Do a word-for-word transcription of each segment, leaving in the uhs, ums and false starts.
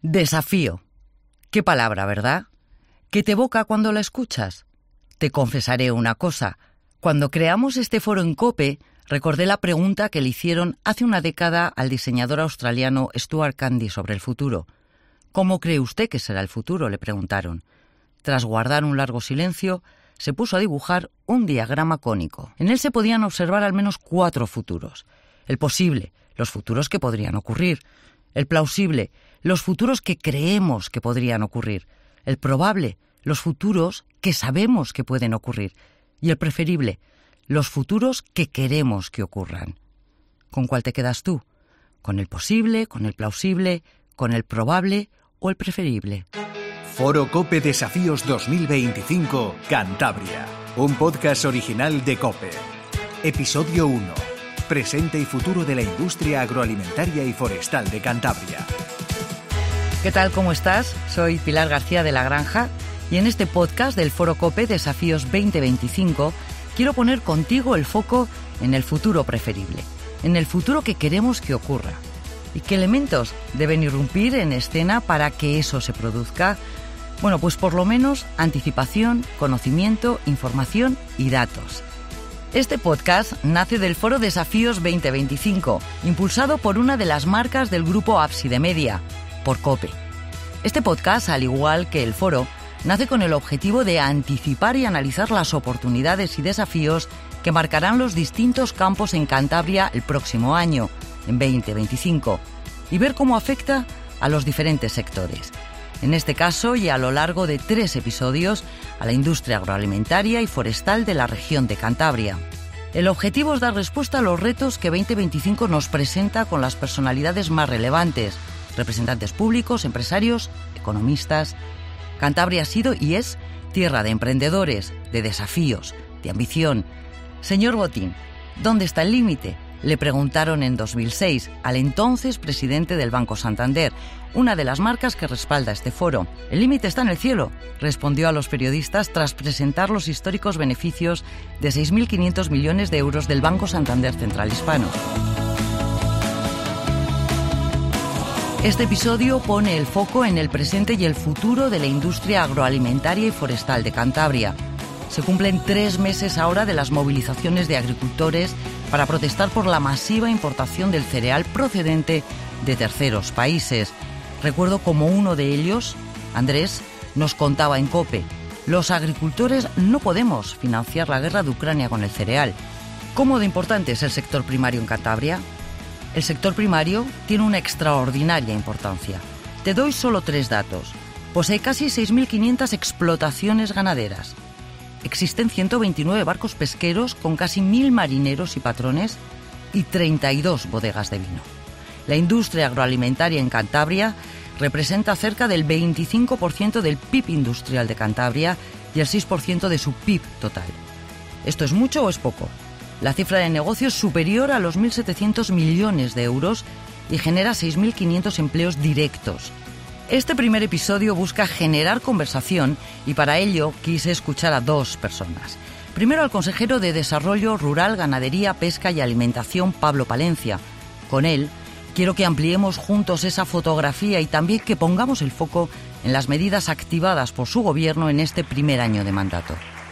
Desafío. Qué palabra, ¿verdad? ¿Qué te evoca cuando la escuchas? Te confesaré una cosa. Cuando creamos este foro en COPE, recordé la pregunta que le hicieron hace una década al diseñador australiano Stuart Candy sobre el futuro. ¿Cómo cree usted que será el futuro?, le preguntaron. Tras guardar un largo silencio, se puso a dibujar un diagrama cónico. En él se podían observar al menos cuatro futuros. El posible, los futuros que podrían ocurrir. El plausible, los futuros que creemos que podrían ocurrir. El probable, los futuros que sabemos que pueden ocurrir. Y el preferible, los futuros que queremos que ocurran. ¿Con cuál te quedas tú? ¿Con el posible, con el plausible, con el probable o el preferible? Foro COPE Desafíos dos mil veinticinco, Cantabria. Un podcast original de COPE. Episodio uno. Presente y futuro de la industria agroalimentaria y forestal de Cantabria. ¿Qué tal? ¿Cómo estás? Soy Pilar García de La Granja y en este podcast del Foro COPE Desafíos veinte veinticinco quiero poner contigo el foco en el futuro preferible, en el futuro que queremos que ocurra. ¿Y qué elementos deben irrumpir en escena para que eso se produzca? Bueno, pues por lo menos anticipación, conocimiento, información y datos. Este podcast nace del Foro Desafíos veinte veinticinco, impulsado por una de las marcas del grupo Ábside Media, por COPE. Este podcast, al igual que el foro, nace con el objetivo de anticipar y analizar las oportunidades y desafíos que marcarán los distintos campos en Cantabria el próximo año, en veinte veinticinco, y ver cómo afecta a los diferentes sectores. En este caso, y a lo largo de tres episodios, a la industria agroalimentaria y forestal de la región de Cantabria. El objetivo es dar respuesta a los retos que veinte veinticinco nos presenta con las personalidades más relevantes, representantes públicos, empresarios, economistas. Cantabria ha sido y es tierra de emprendedores, de desafíos, de ambición. Señor Botín, ¿dónde está el límite?, le preguntaron en dos mil seis al entonces presidente del Banco Santander, una de las marcas que respalda este foro. «El límite está en el cielo», respondió a los periodistas tras presentar los históricos beneficios de seis mil quinientos millones de euros del Banco Santander Central Hispano. Este episodio pone el foco en el presente y el futuro de la industria agroalimentaria y forestal de Cantabria. Se cumplen tres meses ahora de las movilizaciones de agricultores para protestar por la masiva importación del cereal procedente de terceros países. Recuerdo como uno de ellos, Andrés, nos contaba en COPE: los agricultores no podemos financiar la guerra de Ucrania con el cereal. ¿Cómo de importante es el sector primario en Cantabria? El sector primario tiene una extraordinaria importancia. Te doy solo tres datos. Posee casi seis mil quinientas explotaciones ganaderas. Existen ciento veintinueve barcos pesqueros con casi mil marineros y patrones y treinta y dos bodegas de vino. La industria agroalimentaria en Cantabria representa cerca del veinticinco por ciento del P I B industrial de Cantabria y el seis por ciento de su P I B total. ¿Esto es mucho o es poco? La cifra de negocio es superior a los mil setecientos millones de euros y genera seis mil quinientos empleos directos. Este primer episodio busca generar conversación y para ello quise escuchar a dos personas. Primero al consejero de Desarrollo Rural, Ganadería, Pesca y Alimentación, Pablo Palencia. Con él quiero que ampliemos juntos esa fotografía y también que pongamos el foco en las medidas activadas por su gobierno en este primer año de mandato.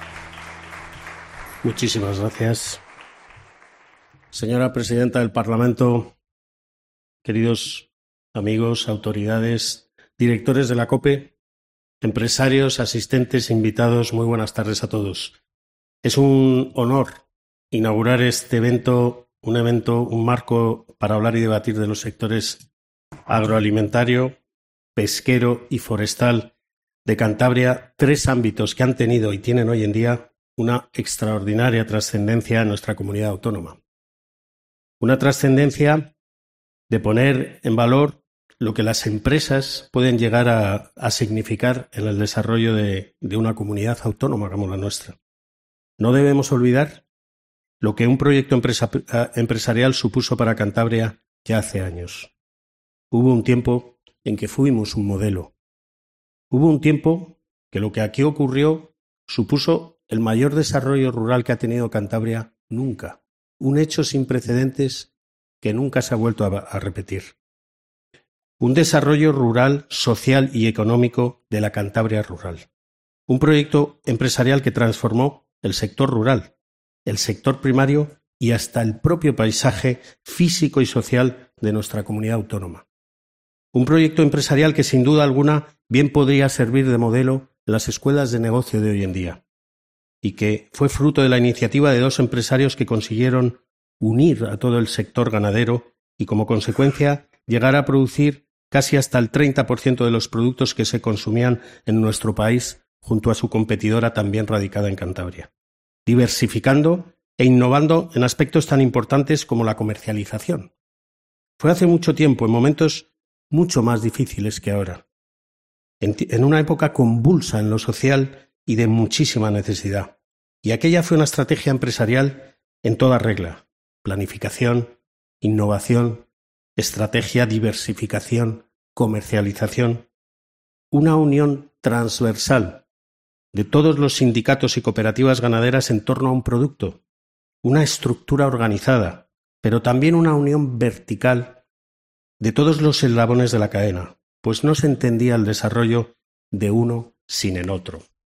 Muchísimas gracias. Señora Presidenta del Parlamento, queridos amigos, autoridades, directores de la COPE, empresarios, asistentes, invitados, muy buenas tardes a todos. Es un honor inaugurar este evento, un evento, un marco para hablar y debatir de los sectores agroalimentario, pesquero y forestal de Cantabria, tres ámbitos que han tenido y tienen hoy en día una extraordinaria trascendencia en nuestra comunidad autónoma. Una trascendencia de poner en valor lo que las empresas pueden llegar a, a significar en el desarrollo de, de una comunidad autónoma como la nuestra. No debemos olvidar lo que un proyecto empresa, empresarial supuso para Cantabria ya hace años. Hubo un tiempo en que fuimos un modelo. Hubo un tiempo que lo que aquí ocurrió supuso el mayor desarrollo rural que ha tenido Cantabria nunca. Un hecho sin precedentes que nunca se ha vuelto a, a repetir. un desarrollo rural, social y económico de la Cantabria rural. Un proyecto empresarial que transformó el sector rural, el sector primario y hasta el propio paisaje físico y social de nuestra comunidad autónoma. Un proyecto empresarial que sin duda alguna bien podría servir de modelo en las escuelas de negocio de hoy en día y que fue fruto de la iniciativa de dos empresarios que consiguieron unir a todo el sector ganadero y como consecuencia llegar a producir casi hasta el treinta por ciento de los productos que se consumían en nuestro país junto a su competidora también radicada en Cantabria, diversificando e innovando en aspectos tan importantes como la comercialización. Fue hace mucho tiempo, en momentos mucho más difíciles que ahora, en, en una época convulsa en lo social y de muchísima necesidad. Y aquella fue una estrategia empresarial en toda regla: planificación, innovación, estrategia, diversificación, comercialización, una unión transversal de todos los sindicatos y cooperativas ganaderas en torno a un producto, una estructura organizada, pero también una unión vertical de todos los eslabones de la cadena, pues no se entendía el desarrollo de uno sin el otro.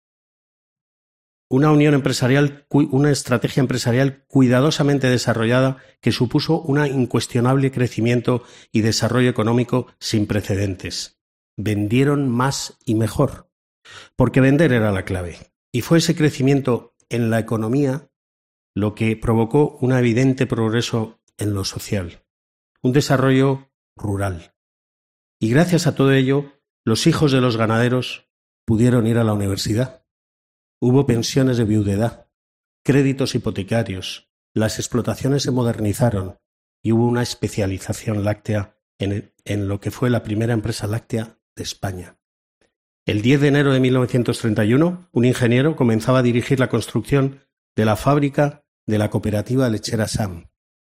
Una unión empresarial, una estrategia empresarial cuidadosamente desarrollada que supuso un incuestionable crecimiento y desarrollo económico sin precedentes. Vendieron más y mejor, porque vender era la clave. Y fue ese crecimiento en la economía lo que provocó un evidente progreso en lo social, un desarrollo rural. Y gracias a todo ello, los hijos de los ganaderos pudieron ir a la universidad. Hubo pensiones de viudedad, créditos hipotecarios, las explotaciones se modernizaron y hubo una especialización láctea en, en lo que fue la primera empresa láctea de España. El diez de enero de mil novecientos treinta y uno, un ingeniero comenzaba a dirigir la construcción de la fábrica de la cooperativa lechera Sam,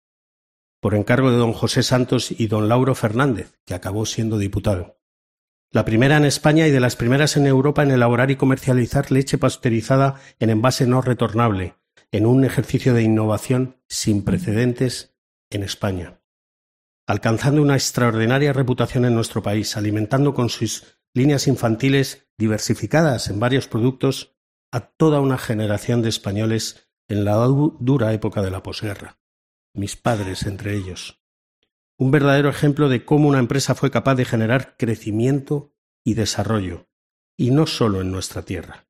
por encargo de don José Santos y don Lauro Fernández, que acabó siendo diputado. La primera en España y de las primeras en Europa en elaborar y comercializar leche pasteurizada en envase no retornable, en un ejercicio de innovación sin precedentes en España, alcanzando una extraordinaria reputación en nuestro país, alimentando con sus líneas infantiles diversificadas en varios productos a toda una generación de españoles en la dura época de la posguerra, mis padres entre ellos. Un verdadero ejemplo de cómo una empresa fue capaz de generar crecimiento y desarrollo, y no solo en nuestra tierra.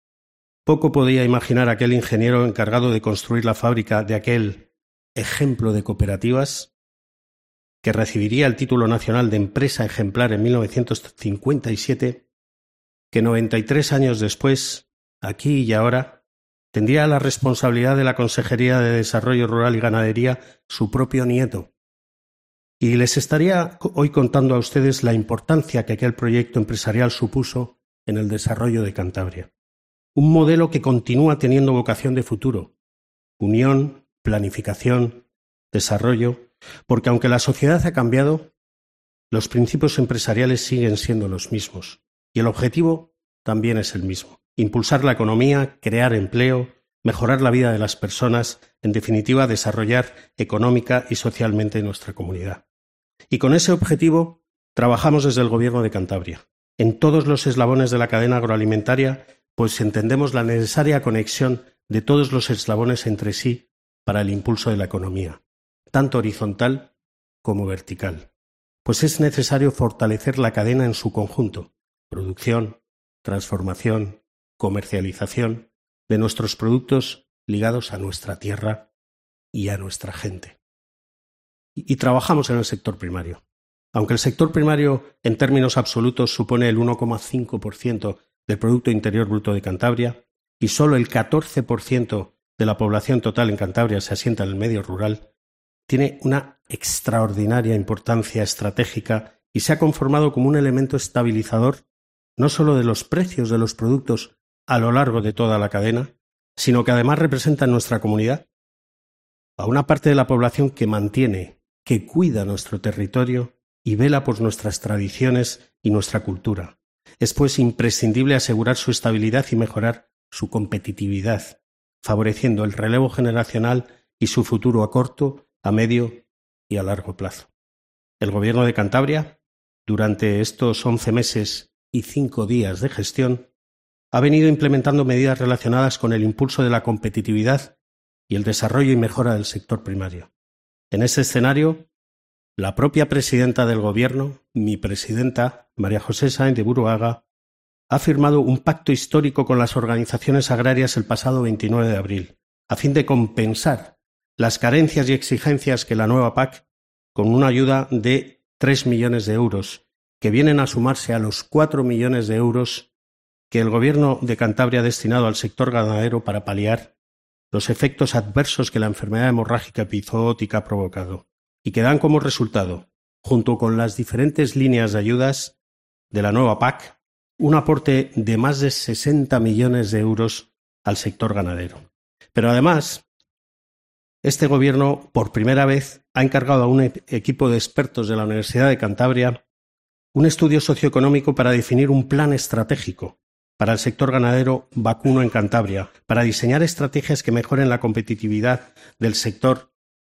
Poco podía imaginar aquel ingeniero encargado de construir la fábrica de aquel ejemplo de cooperativas, que recibiría el título nacional de empresa ejemplar en mil novecientos cincuenta y siete, que noventa y tres años después, aquí y ahora, tendría la responsabilidad de la Consejería de Desarrollo Rural y Ganadería su propio nieto. Y les estaría hoy contando a ustedes la importancia que aquel proyecto empresarial supuso en el desarrollo de Cantabria. Un modelo que continúa teniendo vocación de futuro, unión, planificación, desarrollo, porque aunque la sociedad ha cambiado, los principios empresariales siguen siendo los mismos y el objetivo también es el mismo: impulsar la economía, crear empleo, mejorar la vida de las personas, en definitiva, desarrollar económica y socialmente nuestra comunidad. Y con ese objetivo trabajamos desde el Gobierno de Cantabria, en todos los eslabones de la cadena agroalimentaria, pues entendemos la necesaria conexión de todos los eslabones entre sí para el impulso de la economía, tanto horizontal como vertical, pues es necesario fortalecer la cadena en su conjunto: producción, transformación, comercialización de nuestros productos ligados a nuestra tierra y a nuestra gente. Y, y trabajamos en el sector primario. Aunque el sector primario en términos absolutos supone el uno coma cinco por ciento del Producto Interior Bruto de Cantabria y solo el catorce por ciento de la población total en Cantabria se asienta en el medio rural, tiene una extraordinaria importancia estratégica y se ha conformado como un elemento estabilizador no solo de los precios de los productos a lo largo de toda la cadena, sino que además representa en nuestra comunidad a una parte de la población que mantiene, que cuida nuestro territorio y vela por nuestras tradiciones y nuestra cultura. Es pues imprescindible asegurar su estabilidad y mejorar su competitividad, favoreciendo el relevo generacional y su futuro a corto, a medio y a largo plazo. El Gobierno de Cantabria durante estos once meses y cinco días de gestión, ha venido implementando medidas relacionadas con el impulso de la competitividad y el desarrollo y mejora del sector primario. En ese escenario, la propia presidenta del Gobierno, mi presidenta, María José Sáenz de Buruaga, ha firmado un pacto histórico con las organizaciones agrarias el pasado veintinueve de abril, a fin de compensar las carencias y exigencias que la nueva P A C, con una ayuda de tres millones de euros, que vienen a sumarse a los cuatro millones de euros que el Gobierno de Cantabria ha destinado al sector ganadero para paliar los efectos adversos que la enfermedad hemorrágica epizootica ha provocado, y que dan como resultado, junto con las diferentes líneas de ayudas de la nueva P A C, un aporte de más de sesenta millones de euros al sector ganadero. Pero además, este Gobierno, por primera vez, ha encargado a un equipo de expertos de la Universidad de Cantabria un estudio socioeconómico para definir un plan estratégico para el sector ganadero vacuno en Cantabria, para diseñar estrategias que mejoren la competitividad del sector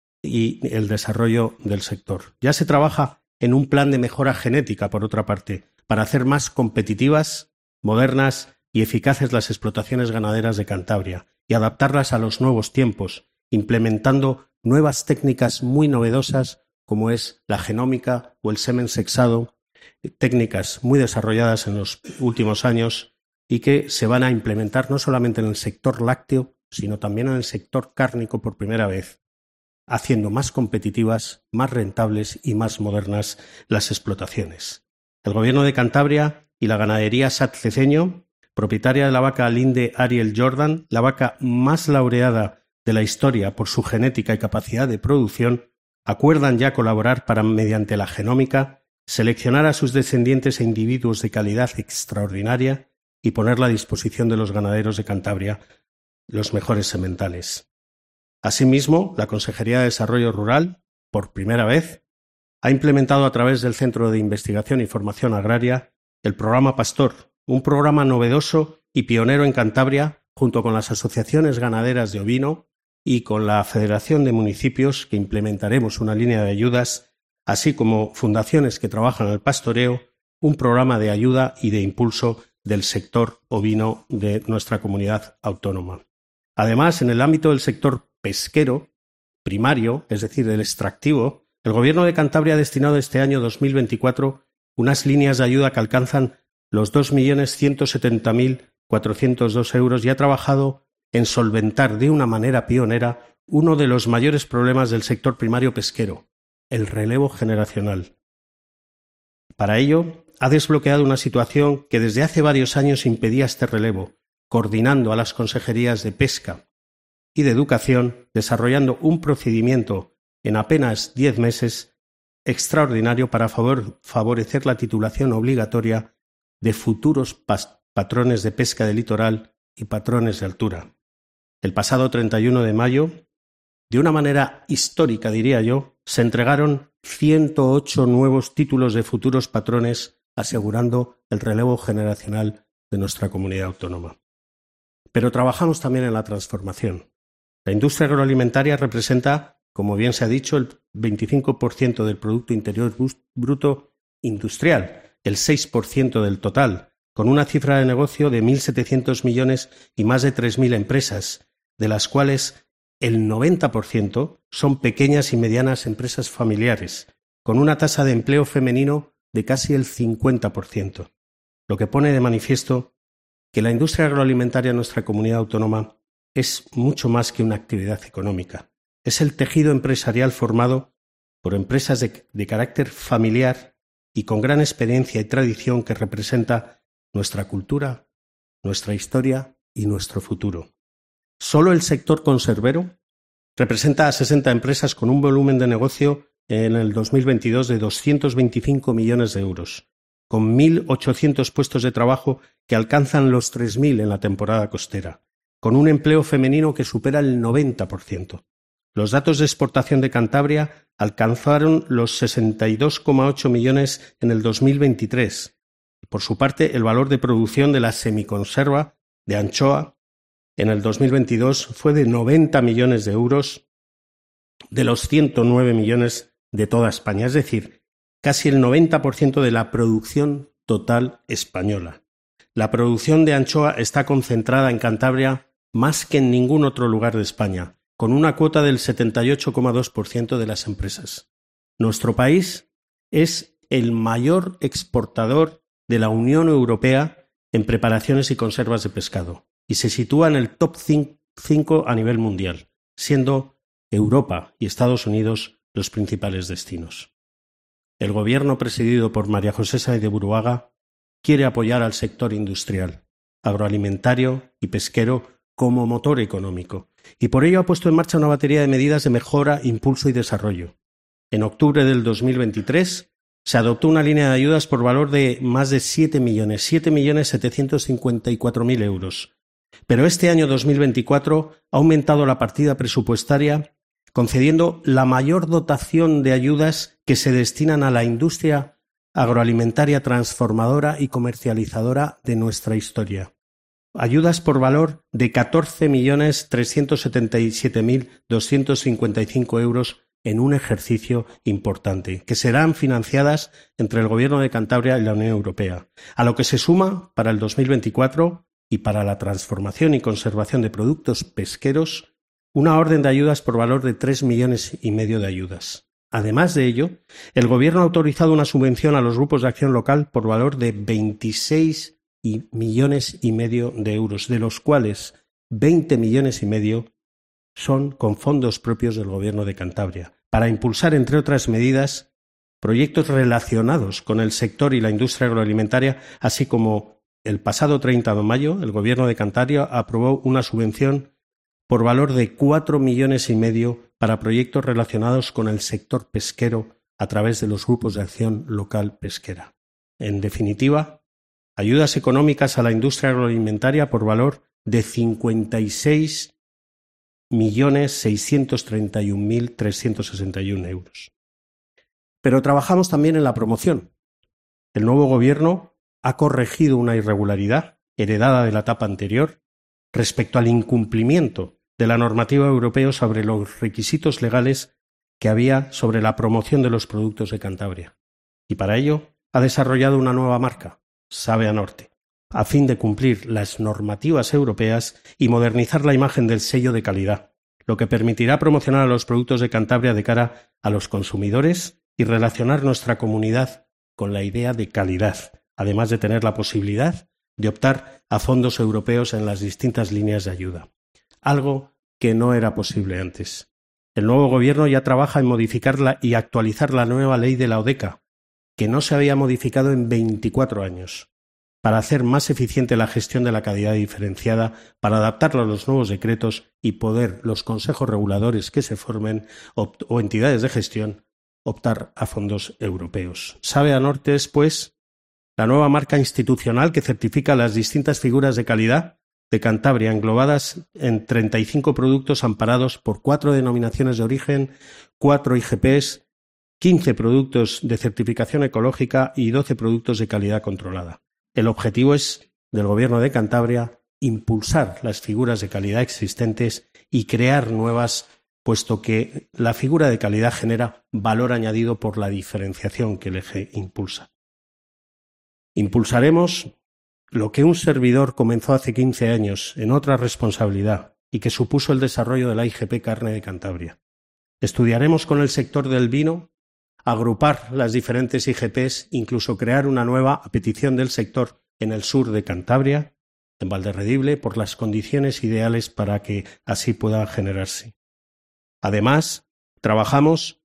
y el desarrollo del sector. Ya se trabaja en un plan de mejora genética, por otra parte, para hacer más competitivas, modernas y eficaces las explotaciones ganaderas de Cantabria y adaptarlas a los nuevos tiempos, implementando nuevas técnicas muy novedosas como es la genómica o el semen sexado, técnicas muy desarrolladas en los últimos años y que se van a implementar no solamente en el sector lácteo, sino también en el sector cárnico por primera vez, haciendo más competitivas, más rentables y más modernas las explotaciones. El Gobierno de Cantabria y la ganadería Satceceño, propietaria de la vaca Linde Ariel Jordan, la vaca más laureada de la historia por su genética y capacidad de producción, acuerdan ya colaborar para, mediante la genómica, seleccionar a sus descendientes e individuos de calidad extraordinaria y ponerla a disposición de los ganaderos de Cantabria los mejores sementales. Asimismo, la Consejería de Desarrollo Rural, por primera vez, ha implementado a través del Centro de Investigación y Formación Agraria el programa Pastor, un programa novedoso y pionero en Cantabria, junto con las asociaciones ganaderas de ovino y con la Federación de Municipios, que implementaremos una línea de ayudas, así como fundaciones que trabajan el pastoreo, un programa de ayuda y de impulso del sector ovino de nuestra comunidad autónoma. Además, en el ámbito del sector pesquero primario, es decir, del extractivo, el Gobierno de Cantabria ha destinado este año dos mil veinticuatro unas líneas de ayuda que alcanzan los dos millones ciento setenta mil cuatrocientos dos euros y ha trabajado en solventar de una manera pionera uno de los mayores problemas del sector primario pesquero, el relevo generacional. Para ello, ha desbloqueado una situación que desde hace varios años impedía este relevo, coordinando a las consejerías de Pesca y de Educación, desarrollando un procedimiento en apenas diez meses extraordinario para favor, favorecer la titulación obligatoria de futuros pas, patrones de pesca de litoral y patrones de altura. El pasado treinta y uno de mayo, de una manera histórica, diría yo, se entregaron ciento ocho nuevos títulos de futuros patrones, asegurando el relevo generacional de nuestra comunidad autónoma. Pero trabajamos también en la transformación. La industria agroalimentaria representa, como bien se ha dicho, el veinticinco por ciento del Producto Interior Bruto industrial, el seis por ciento del total, con una cifra de negocio de mil setecientos millones y más de tres mil empresas, de las cuales el noventa por ciento son pequeñas y medianas empresas familiares, con una tasa de empleo femenino de casi el cincuenta por ciento, lo que pone de manifiesto que la industria agroalimentaria en nuestra comunidad autónoma es mucho más que una actividad económica. Es el tejido empresarial formado por empresas de, de carácter familiar y con gran experiencia y tradición que representa nuestra cultura, nuestra historia y nuestro futuro. Solo el sector conservero representa a sesenta empresas con un volumen de negocio en el dos mil veintidós de doscientos veinticinco millones de euros, con mil ochocientos puestos de trabajo que alcanzan los tres mil en la temporada costera, con un empleo femenino que supera el noventa por ciento. Los datos de exportación de Cantabria alcanzaron los sesenta y dos coma ocho millones en el dos mil veintitrés. Por su parte, el valor de producción de la semiconserva de anchoa en el dos mil veintidós fue de noventa millones de euros de los ciento nueve millones de toda España. Es decir, casi el noventa por ciento de la producción total española. La producción de anchoa está concentrada en Cantabria más que en ningún otro lugar de España, con una cuota del setenta y ocho coma dos por ciento de las empresas. Nuestro país es el mayor exportador de la Unión Europea en preparaciones y conservas de pescado y se sitúa en el top cinco a nivel mundial, siendo Europa y Estados Unidos los principales destinos. El Gobierno presidido por María José Sáenz de Buruaga quiere apoyar al sector industrial, agroalimentario y pesquero como motor económico y por ello ha puesto en marcha una batería de medidas de mejora, impulso y desarrollo. En octubre del dos mil veintitrés se adoptó una línea de ayudas por valor de más de siete millones, siete millones setecientos cincuenta y cuatro mil euros. Pero este año dos mil veinticuatro ha aumentado la partida presupuestaria concediendo la mayor dotación de ayudas que se destinan a la industria agroalimentaria transformadora y comercializadora de nuestra historia. Ayudas por valor de catorce millones trescientos setenta y siete mil doscientos cincuenta y cinco euros en un ejercicio importante, que serán financiadas entre el Gobierno de Cantabria y la Unión Europea, a lo que se suma para el dos mil veinticuatro y para la transformación y conservación de productos pesqueros una orden de ayudas por valor de tres millones y medio de ayudas. Además de ello, el Gobierno ha autorizado una subvención a los grupos de acción local por valor de veintiséis millones y medio de euros, de los cuales veinte millones y medio son con fondos propios del Gobierno de Cantabria, para impulsar, entre otras medidas, proyectos relacionados con el sector y la industria agroalimentaria, así como el pasado treinta de mayo el Gobierno de Cantabria aprobó una subvención por valor de cuatro millones y medio para proyectos relacionados con el sector pesquero a través de los grupos de acción local pesquera. En definitiva, ayudas económicas a la industria agroalimentaria por valor de cincuenta y seis millones seiscientos treinta y un mil trescientos sesenta y uno euros. Pero trabajamos también en la promoción. El nuevo Gobierno ha corregido una irregularidad heredada de la etapa anterior respecto al incumplimiento de la normativa europea sobre los requisitos legales que había sobre la promoción de los productos de Cantabria. Y para ello ha desarrollado una nueva marca, Sabe a Norte, a fin de cumplir las normativas europeas y modernizar la imagen del sello de calidad, lo que permitirá promocionar a los productos de Cantabria de cara a los consumidores y relacionar nuestra comunidad con la idea de calidad, además de tener la posibilidad de optar a fondos europeos en las distintas líneas de ayuda, algo que no era posible antes. El nuevo Gobierno ya trabaja en modificarla y actualizar la nueva ley de la ODECA, que no se había modificado en veinticuatro años, para hacer más eficiente la gestión de la calidad diferenciada, para adaptarla a los nuevos decretos y poder los consejos reguladores que se formen o entidades de gestión optar a fondos europeos. Sabe a Norte es, pues, la nueva marca institucional que certifica las distintas figuras de calidad de Cantabria, englobadas en treinta y cinco productos amparados por cuatro denominaciones de origen, cuatro I G Ps, quince productos de certificación ecológica y doce productos de calidad controlada. El objetivo es, del Gobierno de Cantabria, impulsar las figuras de calidad existentes y crear nuevas, puesto que la figura de calidad genera valor añadido por la diferenciación que le impulsa. Impulsaremos lo que un servidor comenzó hace quince años en otra responsabilidad y que supuso el desarrollo de la I G P Carne de Cantabria. Estudiaremos con el sector del vino, agrupar las diferentes I G Ps, incluso crear una nueva a petición del sector en el sur de Cantabria, en Valderredible, por las condiciones ideales para que así pueda generarse. Además, trabajamos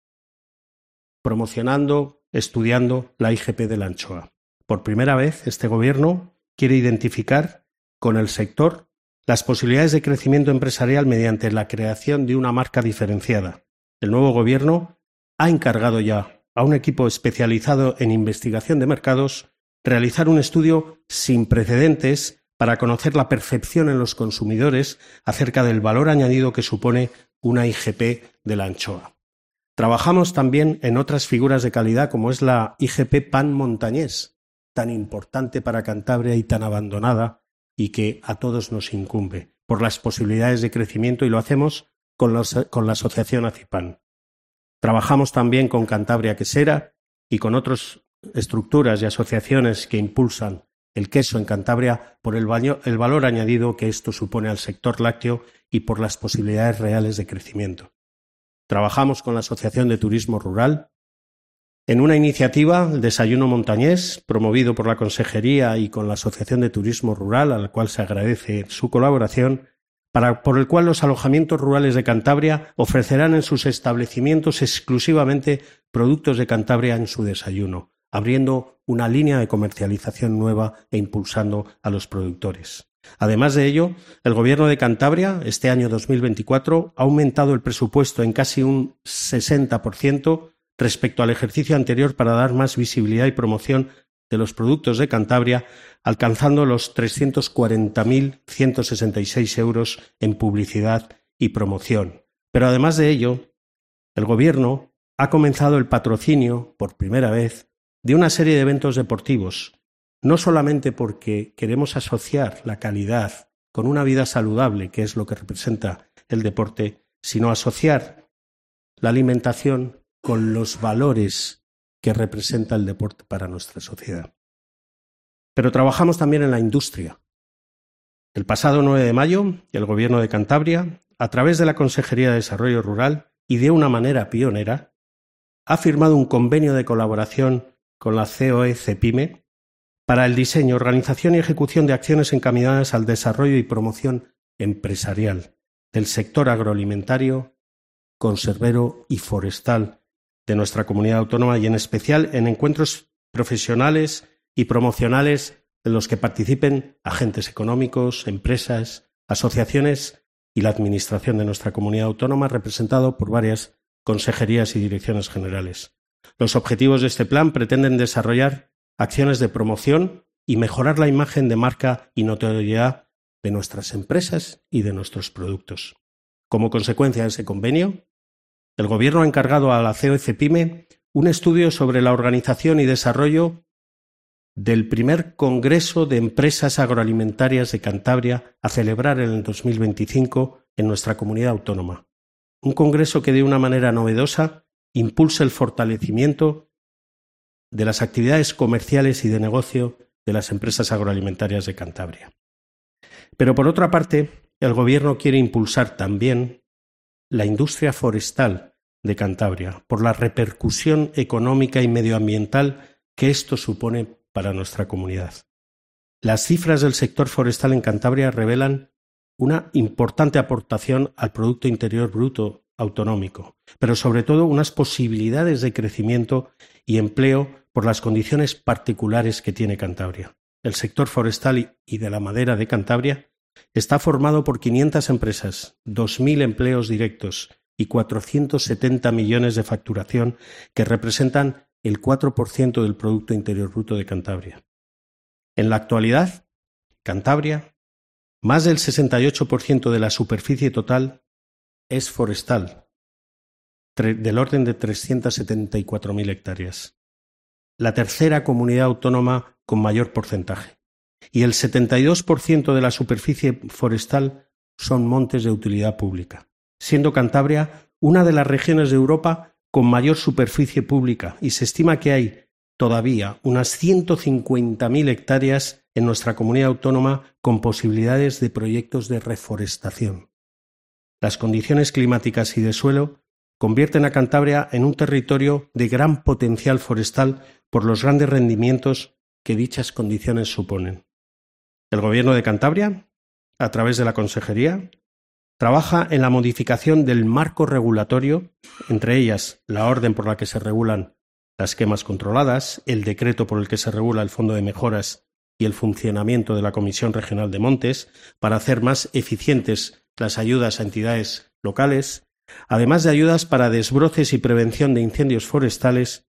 promocionando, estudiando la I G P de la anchoa. Por primera vez, este Gobierno quiere identificar con el sector las posibilidades de crecimiento empresarial mediante la creación de una marca diferenciada. El nuevo Gobierno ha encargado ya a un equipo especializado en investigación de mercados realizar un estudio sin precedentes para conocer la percepción en los consumidores acerca del valor añadido que supone una I G P de la anchoa. Trabajamos también en otras figuras de calidad como es la I G P pan montañés, tan importante para Cantabria y tan abandonada y que a todos nos incumbe por las posibilidades de crecimiento y lo hacemos con, los, con la asociación ACIPAN. Trabajamos también con Cantabria Quesera y con otras estructuras y asociaciones que impulsan el queso en Cantabria por el, baño, el valor añadido que esto supone al sector lácteo y por las posibilidades reales de crecimiento. Trabajamos con la Asociación de Turismo Rural en una iniciativa, el Desayuno Montañés, promovido por la Consejería y con la Asociación de Turismo Rural, a la cual se agradece su colaboración, para, por el cual los alojamientos rurales de Cantabria ofrecerán en sus establecimientos exclusivamente productos de Cantabria en su desayuno, abriendo una línea de comercialización nueva e impulsando a los productores. Además de ello, el Gobierno de Cantabria, este año dos mil veinticuatro, ha aumentado el presupuesto en casi un sesenta por ciento respecto al ejercicio anterior para dar más visibilidad y promoción de los productos de Cantabria, alcanzando los trescientos cuarenta mil ciento sesenta y seis euros en publicidad y promoción. Pero además de ello, el Gobierno ha comenzado el patrocinio, por primera vez, de una serie de eventos deportivos, no solamente porque queremos asociar la calidad con una vida saludable, que es lo que representa el deporte, sino asociar la alimentación con los valores que representa el deporte para nuestra sociedad. Pero trabajamos también en la industria. El pasado nueve de mayo, el Gobierno de Cantabria, a través de la Consejería de Desarrollo Rural y de una manera pionera, ha firmado un convenio de colaboración con la C O E CEPIME para el diseño, organización y ejecución de acciones encaminadas al desarrollo y promoción empresarial del sector agroalimentario, conservero y forestal de nuestra comunidad autónoma y en especial en encuentros profesionales y promocionales en los que participen agentes económicos, empresas, asociaciones y la administración de nuestra comunidad autónoma representado por varias consejerías y direcciones generales. Los objetivos de este plan pretenden desarrollar acciones de promoción y mejorar la imagen de marca y notoriedad de nuestras empresas y de nuestros productos. Como consecuencia de ese convenio, el Gobierno ha encargado a la C O E CEPIME un estudio sobre la organización y desarrollo del primer Congreso de Empresas Agroalimentarias de Cantabria a celebrar en el dos mil veinticinco en nuestra comunidad autónoma. Un congreso que de una manera novedosa impulsa el fortalecimiento de las actividades comerciales y de negocio de las empresas agroalimentarias de Cantabria. Pero por otra parte, el Gobierno quiere impulsar también la industria forestal de Cantabria por la repercusión económica y medioambiental que esto supone para nuestra comunidad. Las cifras del sector forestal en Cantabria revelan una importante aportación al Producto Interior Bruto autonómico, pero sobre todo unas posibilidades de crecimiento y empleo por las condiciones particulares que tiene Cantabria. El sector forestal y de la madera de Cantabria está formado por quinientas empresas, dos mil empleos directos y cuatrocientos setenta millones de facturación que representan el cuatro por ciento del Producto Interior Bruto de Cantabria. En la actualidad, Cantabria, más del sesenta y ocho por ciento de la superficie total es forestal, del orden de trescientas setenta y cuatro mil hectáreas. La tercera comunidad autónoma con mayor porcentaje. Y el setenta y dos por ciento de la superficie forestal son montes de utilidad pública, siendo Cantabria una de las regiones de Europa con mayor superficie pública y se estima que hay todavía unas ciento cincuenta mil hectáreas en nuestra comunidad autónoma con posibilidades de proyectos de reforestación. Las condiciones climáticas y de suelo convierten a Cantabria en un territorio de gran potencial forestal por los grandes rendimientos que dichas condiciones suponen. El Gobierno de Cantabria, a través de la Consejería, trabaja en la modificación del marco regulatorio, entre ellas la orden por la que se regulan las quemas controladas, el decreto por el que se regula el Fondo de Mejoras y el funcionamiento de la Comisión Regional de Montes, para hacer más eficientes las ayudas a entidades locales, además de ayudas para desbroces y prevención de incendios forestales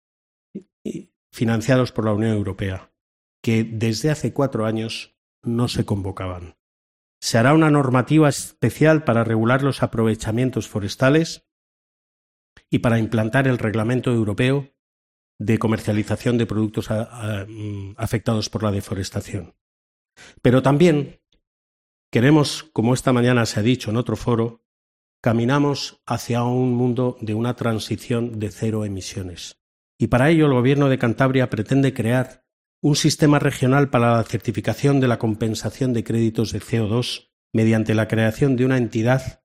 financiados por la Unión Europea, que desde hace cuatro años no se convocaban. Se hará una normativa especial para regular los aprovechamientos forestales y para implantar el Reglamento Europeo de comercialización de productos a, a, afectados por la deforestación. Pero también queremos, como esta mañana se ha dicho en otro foro, caminamos hacia un mundo de una transición de cero emisiones. y para ello el Gobierno de Cantabria pretende crear un sistema regional para la certificación de la compensación de créditos de C O dos mediante la creación de una entidad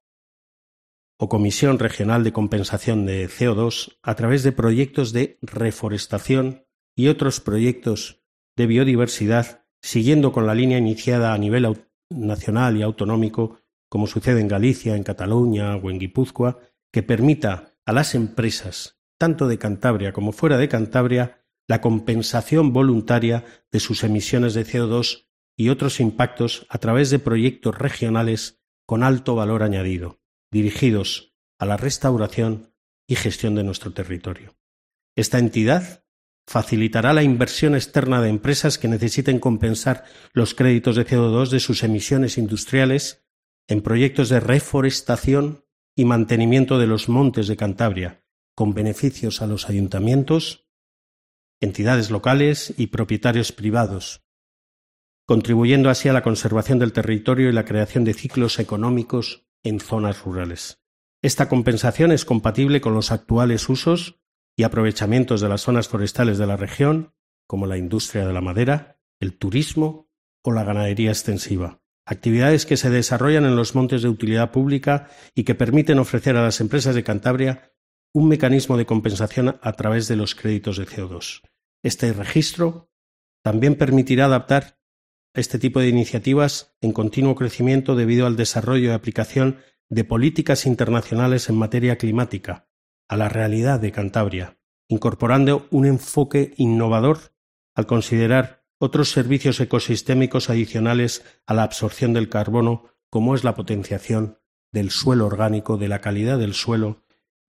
o Comisión Regional de Compensación de C O dos a través de proyectos de reforestación y otros proyectos de biodiversidad, siguiendo con la línea iniciada a nivel nacional y autonómico, como sucede en Galicia, en Cataluña o en Guipúzcoa, que permita a las empresas, tanto de Cantabria como fuera de Cantabria, la compensación voluntaria de sus emisiones de C O dos y otros impactos a través de proyectos regionales con alto valor añadido, dirigidos a la restauración y gestión de nuestro territorio. Esta entidad facilitará la inversión externa de empresas que necesiten compensar los créditos de C O dos de sus emisiones industriales en proyectos de reforestación y mantenimiento de los montes de Cantabria, con beneficios a los ayuntamientos, entidades locales y propietarios privados, contribuyendo así a la conservación del territorio y la creación de ciclos económicos en zonas rurales. Esta compensación es compatible con los actuales usos y aprovechamientos de las zonas forestales de la región, como la industria de la madera, el turismo o la ganadería extensiva, actividades que se desarrollan en los montes de utilidad pública y que permiten ofrecer a las empresas de Cantabria un mecanismo de compensación a través de los créditos de C O dos. Este registro también permitirá adaptar este tipo de iniciativas en continuo crecimiento debido al desarrollo y aplicación de políticas internacionales en materia climática a la realidad de Cantabria, incorporando un enfoque innovador al considerar otros servicios ecosistémicos adicionales a la absorción del carbono, como es la potenciación del suelo orgánico, de la calidad del suelo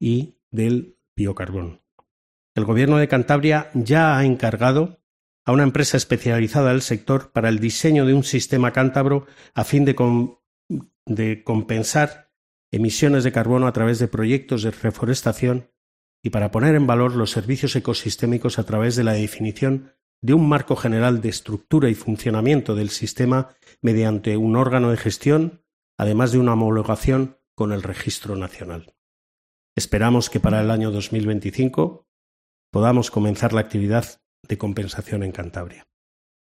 y del biocarbono. El Gobierno de Cantabria ya ha encargado a una empresa especializada del sector para el diseño de un sistema cántabro a fin de, com- de compensar emisiones de carbono a través de proyectos de reforestación y para poner en valor los servicios ecosistémicos a través de la definición de un marco general de estructura y funcionamiento del sistema mediante un órgano de gestión, además de una homologación con el Registro Nacional. Esperamos que para el año dos mil veinticinco podamos comenzar la actividad de compensación en Cantabria.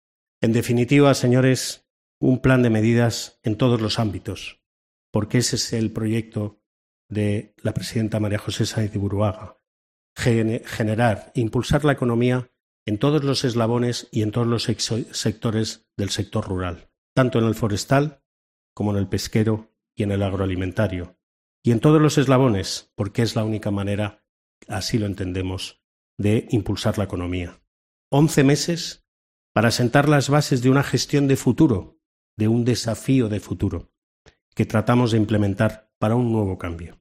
En definitiva, señores, un plan de medidas en todos los ámbitos, porque ese es el proyecto de la presidenta María José Sáenz de Buruaga, generar e impulsar la economía en todos los eslabones y en todos los sectores del sector rural, tanto en el forestal como en el pesquero y en el agroalimentario, y en todos los eslabones, porque es la única manera, así lo entendemos, de impulsar la economía. Once meses para sentar las bases de una gestión de futuro, de un desafío de futuro, que tratamos de implementar para un nuevo cambio.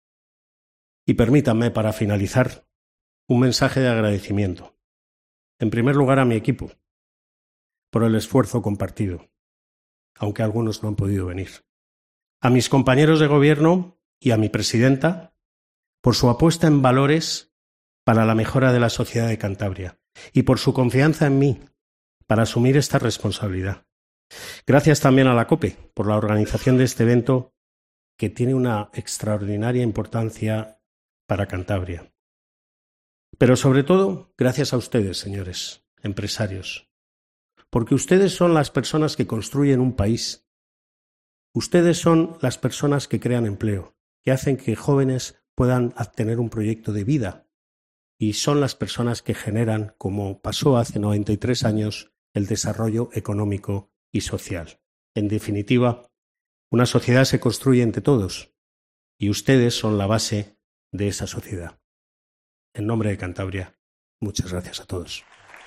Y permítanme, para finalizar, un mensaje de agradecimiento. En primer lugar, a mi equipo, por el esfuerzo compartido, aunque algunos no han podido venir. A mis compañeros de gobierno y a mi presidenta, por su apuesta en valores para la mejora de la sociedad de Cantabria y por su confianza en mí para asumir esta responsabilidad. Gracias también a la COPE por la organización de este evento que tiene una extraordinaria importancia para Cantabria. Pero sobre todo, gracias a ustedes, señores empresarios, porque ustedes son las personas que construyen un país. Ustedes son las personas que crean empleo, que hacen que jóvenes puedan tener un proyecto de vida y son las personas que generan, como pasó hace noventa y tres años, el desarrollo económico y social. En definitiva, una sociedad se construye entre todos y ustedes son la base de esa sociedad. En nombre de Cantabria, muchas gracias a todos.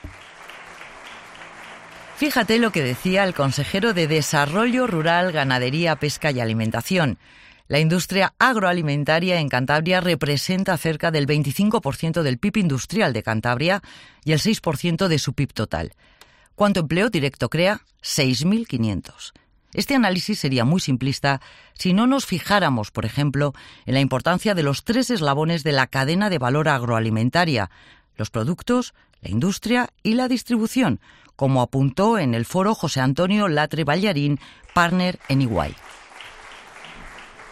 Fíjate lo que decía el consejero de Desarrollo Rural, Ganadería, Pesca y Alimentación. La industria agroalimentaria en Cantabria representa cerca del veinticinco por ciento del P I B industrial de Cantabria y el seis por ciento de su P I B total. ¿Cuánto empleo directo crea? seis mil quinientos. Este análisis sería muy simplista si no nos fijáramos, por ejemplo, en la importancia de los tres eslabones de la cadena de valor agroalimentaria: los productos, la industria y la distribución, como apuntó en el foro José Antonio Latre Ballarín, partner en E Y.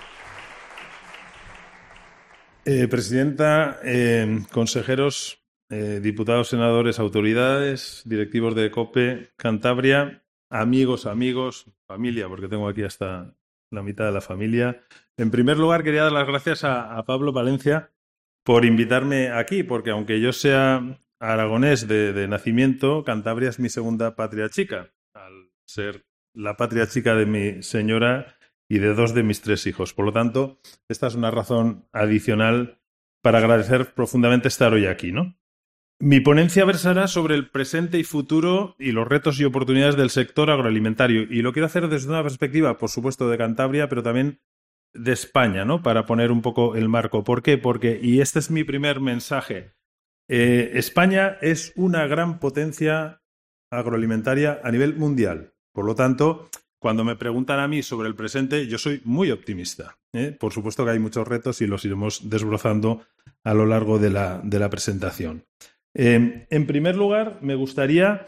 Eh, presidenta, eh, consejeros, eh, diputados, senadores, autoridades, directivos de COPE Cantabria, amigos, amigos, familia, porque tengo aquí hasta la mitad de la familia. En primer lugar, quería dar las gracias a, a Pablo Valencia por invitarme aquí, porque aunque yo sea aragonés de, de nacimiento, Cantabria es mi segunda patria chica, al ser la patria chica de mi señora y de dos de mis tres hijos. Por lo tanto, esta es una razón adicional para agradecer profundamente estar hoy aquí, ¿no? Mi ponencia versará sobre el presente y futuro y los retos y oportunidades del sector agroalimentario. Y lo quiero hacer desde una perspectiva, por supuesto, de Cantabria, pero también de España, ¿no? Para poner un poco el marco. ¿Por qué? Porque, y este es mi primer mensaje, eh, España es una gran potencia agroalimentaria a nivel mundial. Por lo tanto, cuando me preguntan a mí sobre el presente, yo soy muy optimista, ¿eh? Por supuesto que hay muchos retos y los iremos desbrozando a lo largo de la, de la presentación. Eh, en primer lugar, me gustaría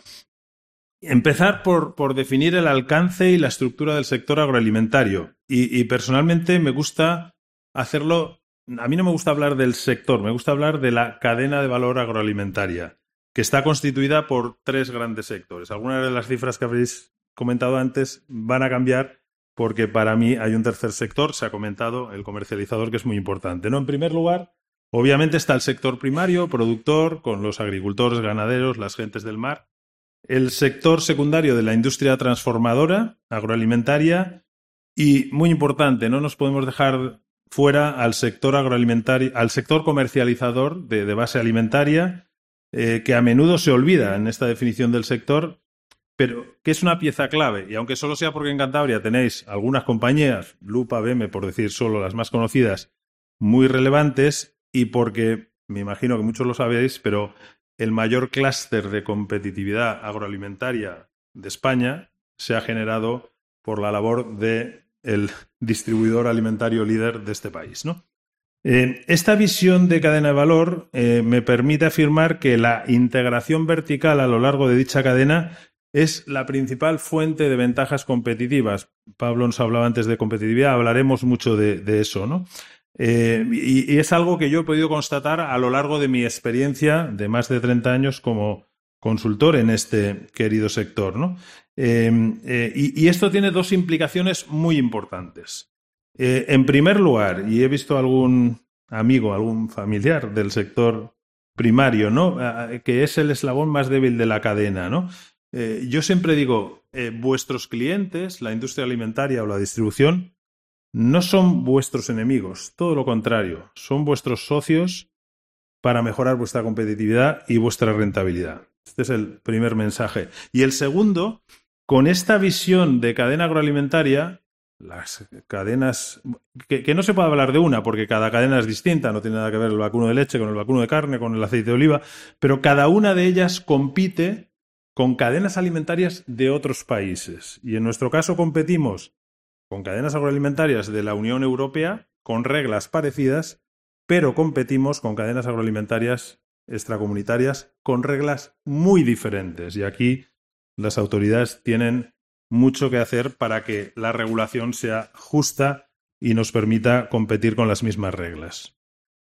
empezar por, por definir el alcance y la estructura del sector agroalimentario. Y, y personalmente me gusta hacerlo, a mí no me gusta hablar del sector, me gusta hablar de la cadena de valor agroalimentaria, que está constituida por tres grandes sectores. Algunas de las cifras que habréis comentado antes van a cambiar porque para mí hay un tercer sector, se ha comentado, el comercializador, que es muy importante, ¿no? En primer lugar, obviamente está el sector primario, productor, con los agricultores, ganaderos, las gentes del mar. El sector secundario de la industria transformadora, agroalimentaria. Y, muy importante, no nos podemos dejar fuera al sector agroalimentario, al sector comercializador de, de base alimentaria, eh, que a menudo se olvida en esta definición del sector, pero que es una pieza clave. Y aunque solo sea porque en Cantabria tenéis algunas compañías, Lupa, B M, por decir solo las más conocidas, muy relevantes, y porque, me imagino que muchos lo sabéis, pero el mayor clúster de competitividad agroalimentaria de España se ha generado por la labor del distribuidor alimentario líder de este país, ¿no? Eh, esta visión de cadena de valor eh, me permite afirmar que la integración vertical a lo largo de dicha cadena es la principal fuente de ventajas competitivas. Pablo nos hablaba antes de competitividad, hablaremos mucho de, de eso, ¿no? Eh, y, y es algo que yo he podido constatar a lo largo de mi experiencia de más de treinta años como consultor en este querido sector, ¿no? Eh, eh, y, y esto tiene dos implicaciones muy importantes. Eh, en primer lugar, y he visto algún amigo, algún familiar del sector primario, ¿no? Eh, que es el eslabón más débil de la cadena, ¿no? Eh, yo siempre digo, eh, vuestros clientes, la industria alimentaria o la distribución, no son vuestros enemigos, todo lo contrario, son vuestros socios para mejorar vuestra competitividad y vuestra rentabilidad. Este es el primer mensaje. Y el segundo, con esta visión de cadena agroalimentaria, las cadenas, que, que no se puede hablar de una porque cada cadena es distinta, no tiene nada que ver el vacuno de leche con el vacuno de carne, con el aceite de oliva, pero cada una de ellas compite con cadenas alimentarias de otros países. Y en nuestro caso competimos con cadenas agroalimentarias de la Unión Europea, con reglas parecidas, pero competimos con cadenas agroalimentarias extracomunitarias con reglas muy diferentes. Y aquí las autoridades tienen mucho que hacer para que la regulación sea justa y nos permita competir con las mismas reglas.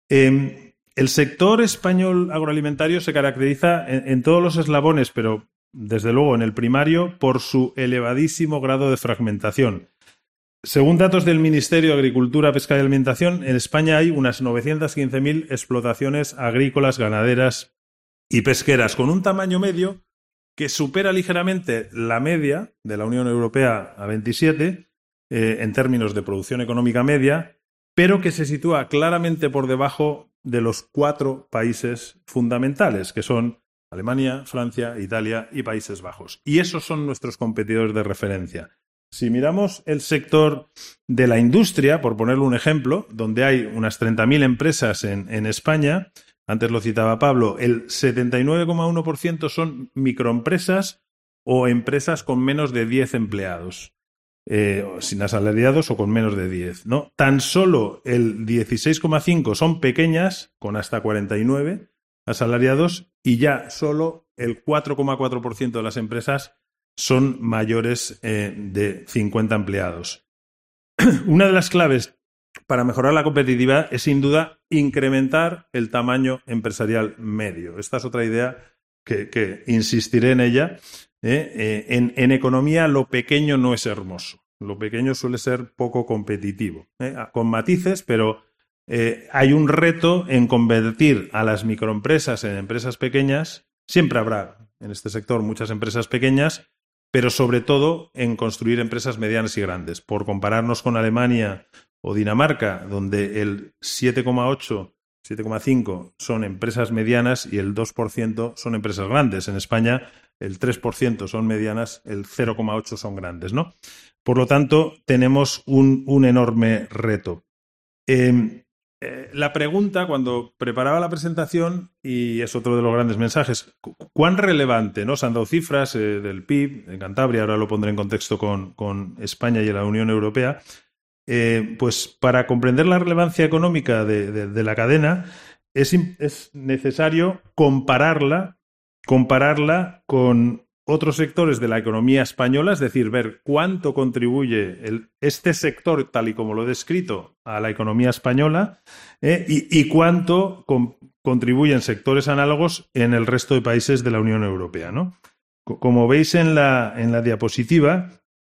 Eh, el sector español agroalimentario se caracteriza en, en todos los eslabones, pero desde luego en el primario, por su elevadísimo grado de fragmentación. Según datos del Ministerio de Agricultura, Pesca y Alimentación, en España hay unas novecientas quince mil explotaciones agrícolas, ganaderas y pesqueras, con un tamaño medio que supera ligeramente la media de la Unión Europea a veintisiete, eh, en términos de producción económica media, pero que se sitúa claramente por debajo de los cuatro países fundamentales, que son Alemania, Francia, Italia y Países Bajos. Y esos son nuestros competidores de referencia. Si miramos el sector de la industria, por ponerle un ejemplo, donde hay unas treinta mil empresas en, en España, antes lo citaba Pablo, el setenta y nueve coma uno por ciento son microempresas o empresas con menos de diez empleados, eh, sin asalariados o con menos de diez, ¿no? Tan solo el dieciséis coma cinco por ciento son pequeñas, con hasta cuarenta y nueve asalariados, y ya solo el cuatro coma cuatro por ciento de las empresas son mayores eh, de cincuenta empleados. Una de las claves para mejorar la competitividad es sin duda incrementar el tamaño empresarial medio. Esta es otra idea que, que insistiré en ella. ¿eh? Eh, en, en economía lo pequeño no es hermoso. Lo pequeño suele ser poco competitivo, ¿eh? con matices, pero eh, hay un reto en convertir a las microempresas en empresas pequeñas. Siempre habrá en este sector muchas empresas pequeñas, pero sobre todo en construir empresas medianas y grandes. Por compararnos con Alemania o Dinamarca, donde el siete coma ocho, siete coma cinco son empresas medianas y el dos por ciento son empresas grandes. En España el tres por ciento son medianas, el cero coma ocho por ciento son grandes, ¿no? Por lo tanto, tenemos un, un enorme reto. Eh, eh, la pregunta, cuando preparaba la presentación, y es otro de los grandes mensajes, ¿cuán relevante, ¿no? Se han dado cifras eh, del P I B en Cantabria, ahora lo pondré en contexto con, con España y la Unión Europea. Eh, pues para comprender la relevancia económica de, de, de la cadena es, es necesario compararla, compararla con otros sectores de la economía española, es decir, ver cuánto contribuye el, este sector, tal y como lo he descrito, a la economía española eh, y, y cuánto con, contribuyen sectores análogos en el resto de países de la Unión Europea, ¿no? Como veis en la, en la diapositiva,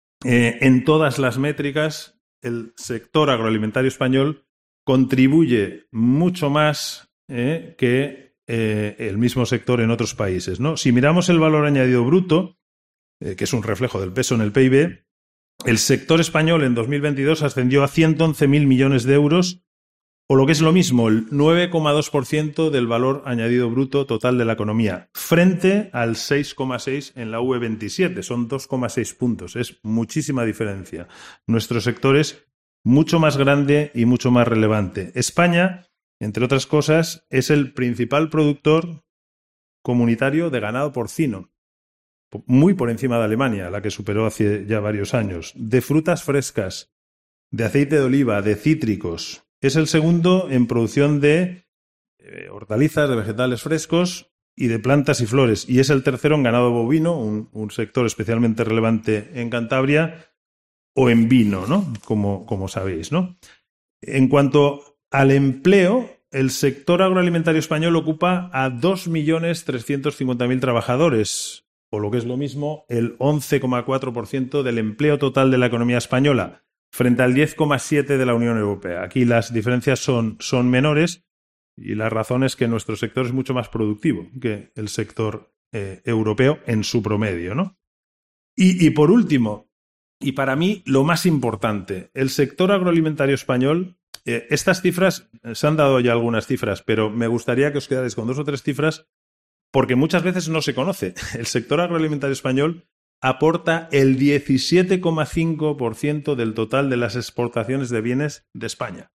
eh, en todas las métricas el sector agroalimentario español contribuye mucho más eh, que eh, el mismo sector en otros países, ¿no? Si miramos el valor añadido bruto, eh, que es un reflejo del peso en el P I B, el sector español en dos mil veintidós ascendió a ciento once mil millones de euros, o lo que es lo mismo, el nueve coma dos por ciento del valor añadido bruto total de la economía, frente al seis coma seis en la U E veintisiete, son dos coma seis puntos, es muchísima diferencia. Nuestro sector es mucho más grande y mucho más relevante. España, entre otras cosas, es el principal productor comunitario de ganado porcino, muy por encima de Alemania, la que superó hace ya varios años, de frutas frescas, de aceite de oliva, de cítricos. Es el segundo en producción de eh, hortalizas, de vegetales frescos y de plantas y flores. Y es el tercero en ganado bovino, un, un sector especialmente relevante en Cantabria, o en vino, ¿no? Como, como sabéis, ¿no? En cuanto al empleo, el sector agroalimentario español ocupa a dos millones trescientos cincuenta mil trabajadores, o lo que es lo mismo, el once coma cuatro por ciento del empleo total de la economía española, frente al diez coma siete por ciento de la Unión Europea. Aquí las diferencias son, son menores y la razón es que nuestro sector es mucho más productivo que el sector eh, europeo en su promedio, ¿no? Y, y por último, y para mí lo más importante, el sector agroalimentario español, eh, estas cifras, se han dado ya algunas cifras, pero me gustaría que os quedarais con dos o tres cifras porque muchas veces no se conoce. El sector agroalimentario español aporta el diecisiete coma cinco por ciento del total de las exportaciones de bienes de España,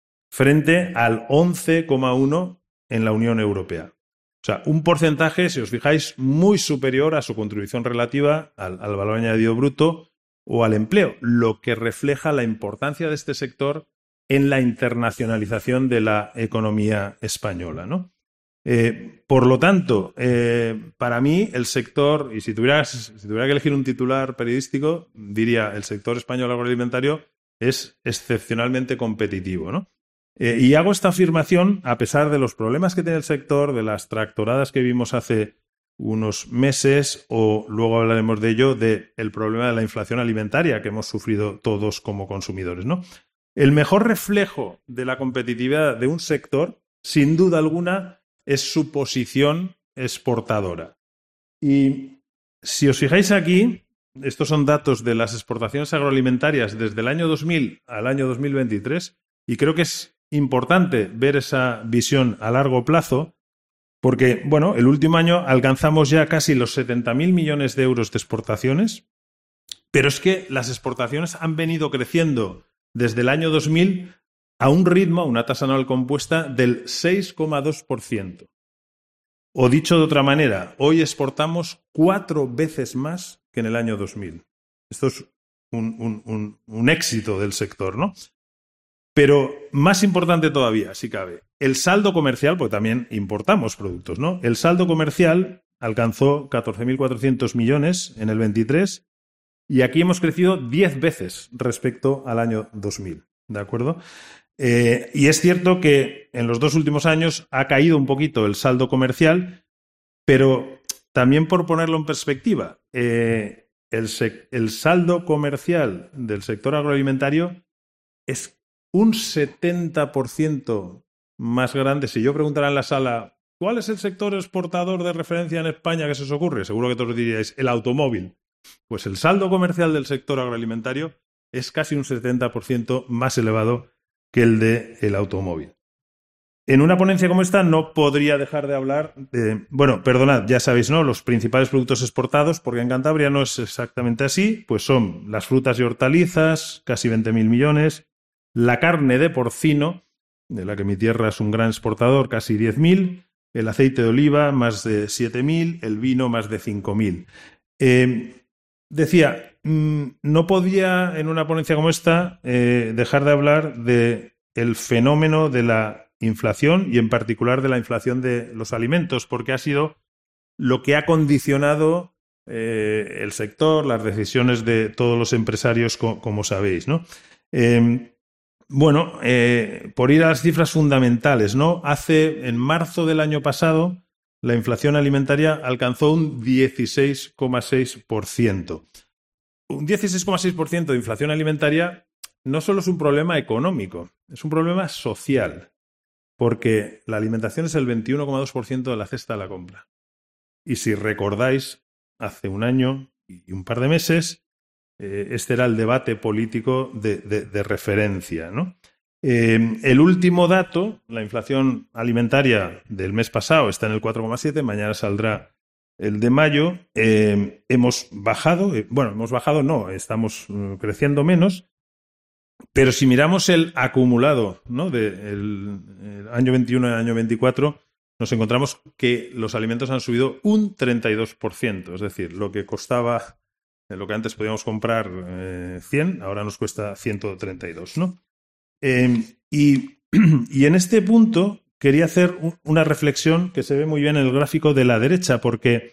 frente al once coma uno por ciento en la Unión Europea. O sea, un porcentaje, si os fijáis, muy superior a su contribución relativa al, al valor añadido bruto o al empleo, lo que refleja la importancia de este sector en la internacionalización de la economía española, ¿no? Eh, por lo tanto, eh, para mí el sector, y si, tuvieras, si tuviera que elegir un titular periodístico, diría el sector español agroalimentario es excepcionalmente competitivo, ¿no? Eh, y hago esta afirmación a pesar de los problemas que tiene el sector, de las tractoradas que vimos hace unos meses, o luego hablaremos de ello, del problema de la inflación alimentaria que hemos sufrido todos como consumidores, ¿no? El mejor reflejo de la competitividad de un sector, sin duda alguna, es su posición exportadora. Y si os fijáis aquí, estos son datos de las exportaciones agroalimentarias desde el año dos mil al año dos mil veintitrés, y creo que es importante ver esa visión a largo plazo, porque, bueno, el último año alcanzamos ya casi los setenta mil millones de euros de exportaciones, pero es que las exportaciones han venido creciendo desde el año dos mil a un ritmo, una tasa anual compuesta del seis coma dos por ciento. O dicho de otra manera, hoy exportamos cuatro veces más que en el año dos mil. Esto es un, un, un, un éxito del sector, ¿no? Pero más importante todavía, si cabe, el saldo comercial, porque también importamos productos, ¿no? El saldo comercial alcanzó catorce mil cuatrocientos millones en el veintitrés y aquí hemos crecido diez veces respecto al año dos mil. ¿de acuerdo? Eh, y es cierto que en los dos últimos años ha caído un poquito el saldo comercial, pero también por ponerlo en perspectiva, eh, el, el saldo comercial del sector agroalimentario es un setenta por ciento más grande. Si yo preguntara en la sala, ¿cuál es el sector exportador de referencia en España que se os ocurre? Seguro que todos diríais el automóvil. Pues el saldo comercial del sector agroalimentario es casi un setenta por ciento más elevado que el del automóvil. En una ponencia como esta no podría dejar de hablar de... Bueno, perdonad, ya sabéis, ¿no? Los principales productos exportados, porque en Cantabria no es exactamente así, pues son las frutas y hortalizas, casi veinte mil millones, la carne de porcino, de la que mi tierra es un gran exportador, casi diez mil, el aceite de oliva, más de siete mil, el vino, más de cinco mil. Eh, decía, mmm, no podía en una ponencia como esta eh, dejar de hablar del fenómeno de la inflación y en particular de la inflación de los alimentos, porque ha sido lo que ha condicionado eh, el sector, las decisiones de todos los empresarios, co como sabéis, ¿no? Eh, bueno, eh, por ir a las cifras fundamentales, ¿no? Hace, en marzo del año pasado, la inflación alimentaria alcanzó un dieciséis coma seis por ciento. Un dieciséis coma seis por ciento de inflación alimentaria no solo es un problema económico, es un problema social, porque la alimentación es el veintiuno coma dos por ciento de la cesta de la compra. Y si recordáis, hace un año y un par de meses, eh, este era el debate político de, de, de referencia, ¿no? Eh, el último dato, la inflación alimentaria del mes pasado, está en el cuatro coma siete, mañana saldrá el de mayo. Eh, hemos bajado, eh, bueno, hemos bajado no, estamos uh, creciendo menos, pero si miramos el acumulado, ¿no? del de año veintiuno y el año veinticuatro, nos encontramos que los alimentos han subido un treinta y dos por ciento. Es decir, lo que costaba, lo que antes podíamos comprar eh, cien, ahora nos cuesta ciento treinta y dos, ¿no? Eh, y, y en este punto quería hacer una reflexión que se ve muy bien en el gráfico de la derecha, porque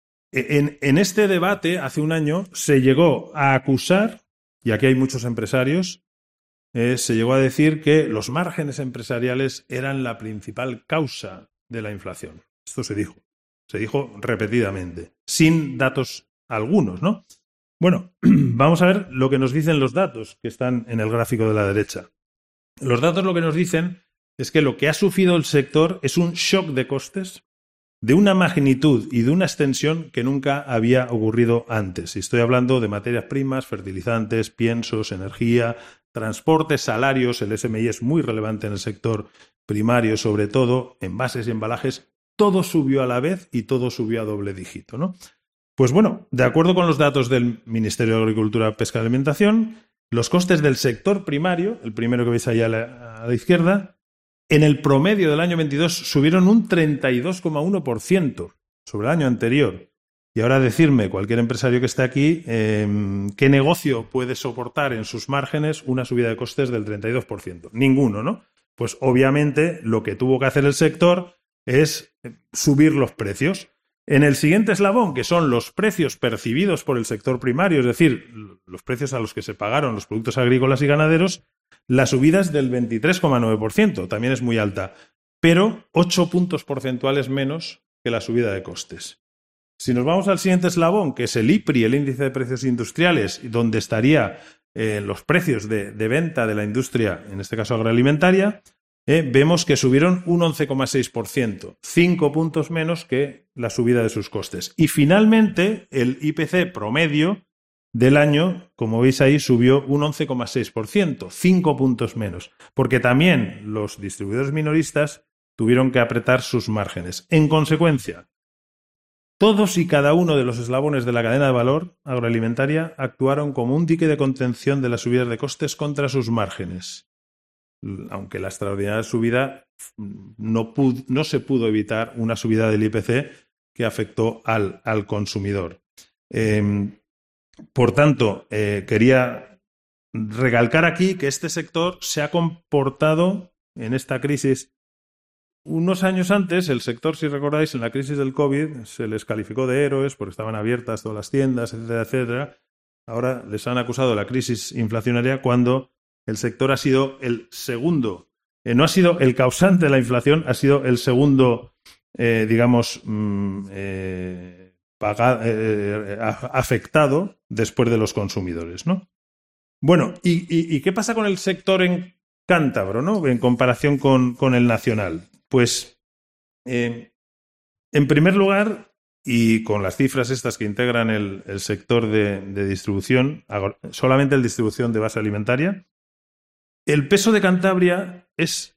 en, en este debate, hace un año, se llegó a acusar, y aquí hay muchos empresarios, Eh, se llegó a decir que los márgenes empresariales eran la principal causa de la inflación. Esto se dijo, se dijo repetidamente, sin datos algunos, ¿no? Bueno, vamos a ver lo que nos dicen los datos que están en el gráfico de la derecha. Los datos lo que nos dicen es que lo que ha sufrido el sector es un shock de costes de una magnitud y de una extensión que nunca había ocurrido antes. Y estoy hablando de materias primas, fertilizantes, piensos, energía, transportes, salarios. El S M I es muy relevante en el sector primario, sobre todo envases y embalajes. Todo subió a la vez y todo subió a doble dígito, ¿no? Pues bueno, de acuerdo con los datos del Ministerio de Agricultura, Pesca y Alimentación, los costes del sector primario, el primero que veis ahí a la, a la izquierda, en el promedio del año veintidós subieron un treinta y dos coma uno por ciento sobre el año anterior. Y ahora decirme, cualquier empresario que esté aquí, eh, ¿qué negocio puede soportar en sus márgenes una subida de costes del treinta y dos por ciento? Ninguno, ¿no? Pues obviamente lo que tuvo que hacer el sector es subir los precios. En el siguiente eslabón, que son los precios percibidos por el sector primario, es decir, los precios a los que se pagaron los productos agrícolas y ganaderos, la subida es del veintitrés coma nueve por ciento, también es muy alta, pero ocho puntos porcentuales menos que la subida de costes. Si nos vamos al siguiente eslabón, que es el I P R I, el índice de precios industriales, donde estaría eh, los precios de, de venta de la industria, en este caso agroalimentaria, eh, vemos que subieron un once coma seis por ciento, cinco puntos menos que la subida de sus costes. Y finalmente, el I P C promedio del año, como veis ahí, subió un once coma seis por ciento, cinco puntos menos, porque también los distribuidores minoristas tuvieron que apretar sus márgenes. En consecuencia, todos y cada uno de los eslabones de la cadena de valor agroalimentaria actuaron como un dique de contención de las subidas de costes contra sus márgenes. Aunque la extraordinaria subida no, pudo, no se pudo evitar una subida del I P C que afectó al, al consumidor. Eh, por tanto, eh, quería recalcar aquí que este sector se ha comportado en esta crisis. Unos años antes, el sector, si recordáis, en la crisis del COVID, se les calificó de héroes porque estaban abiertas todas las tiendas, etcétera, etcétera. Ahora les han acusado de la crisis inflacionaria cuando el sector ha sido el segundo, eh, no ha sido el causante de la inflación, ha sido el segundo, eh, digamos, mm, eh, paga, eh, afectado después de los consumidores, ¿no? Bueno, ¿y, y, y qué pasa con el sector en cántabro, ¿no? En comparación con, con el nacional? Pues, eh, en primer lugar, y con las cifras estas que integran el, el sector de, de distribución, solamente el distribución de base alimentaria, el peso de Cantabria es,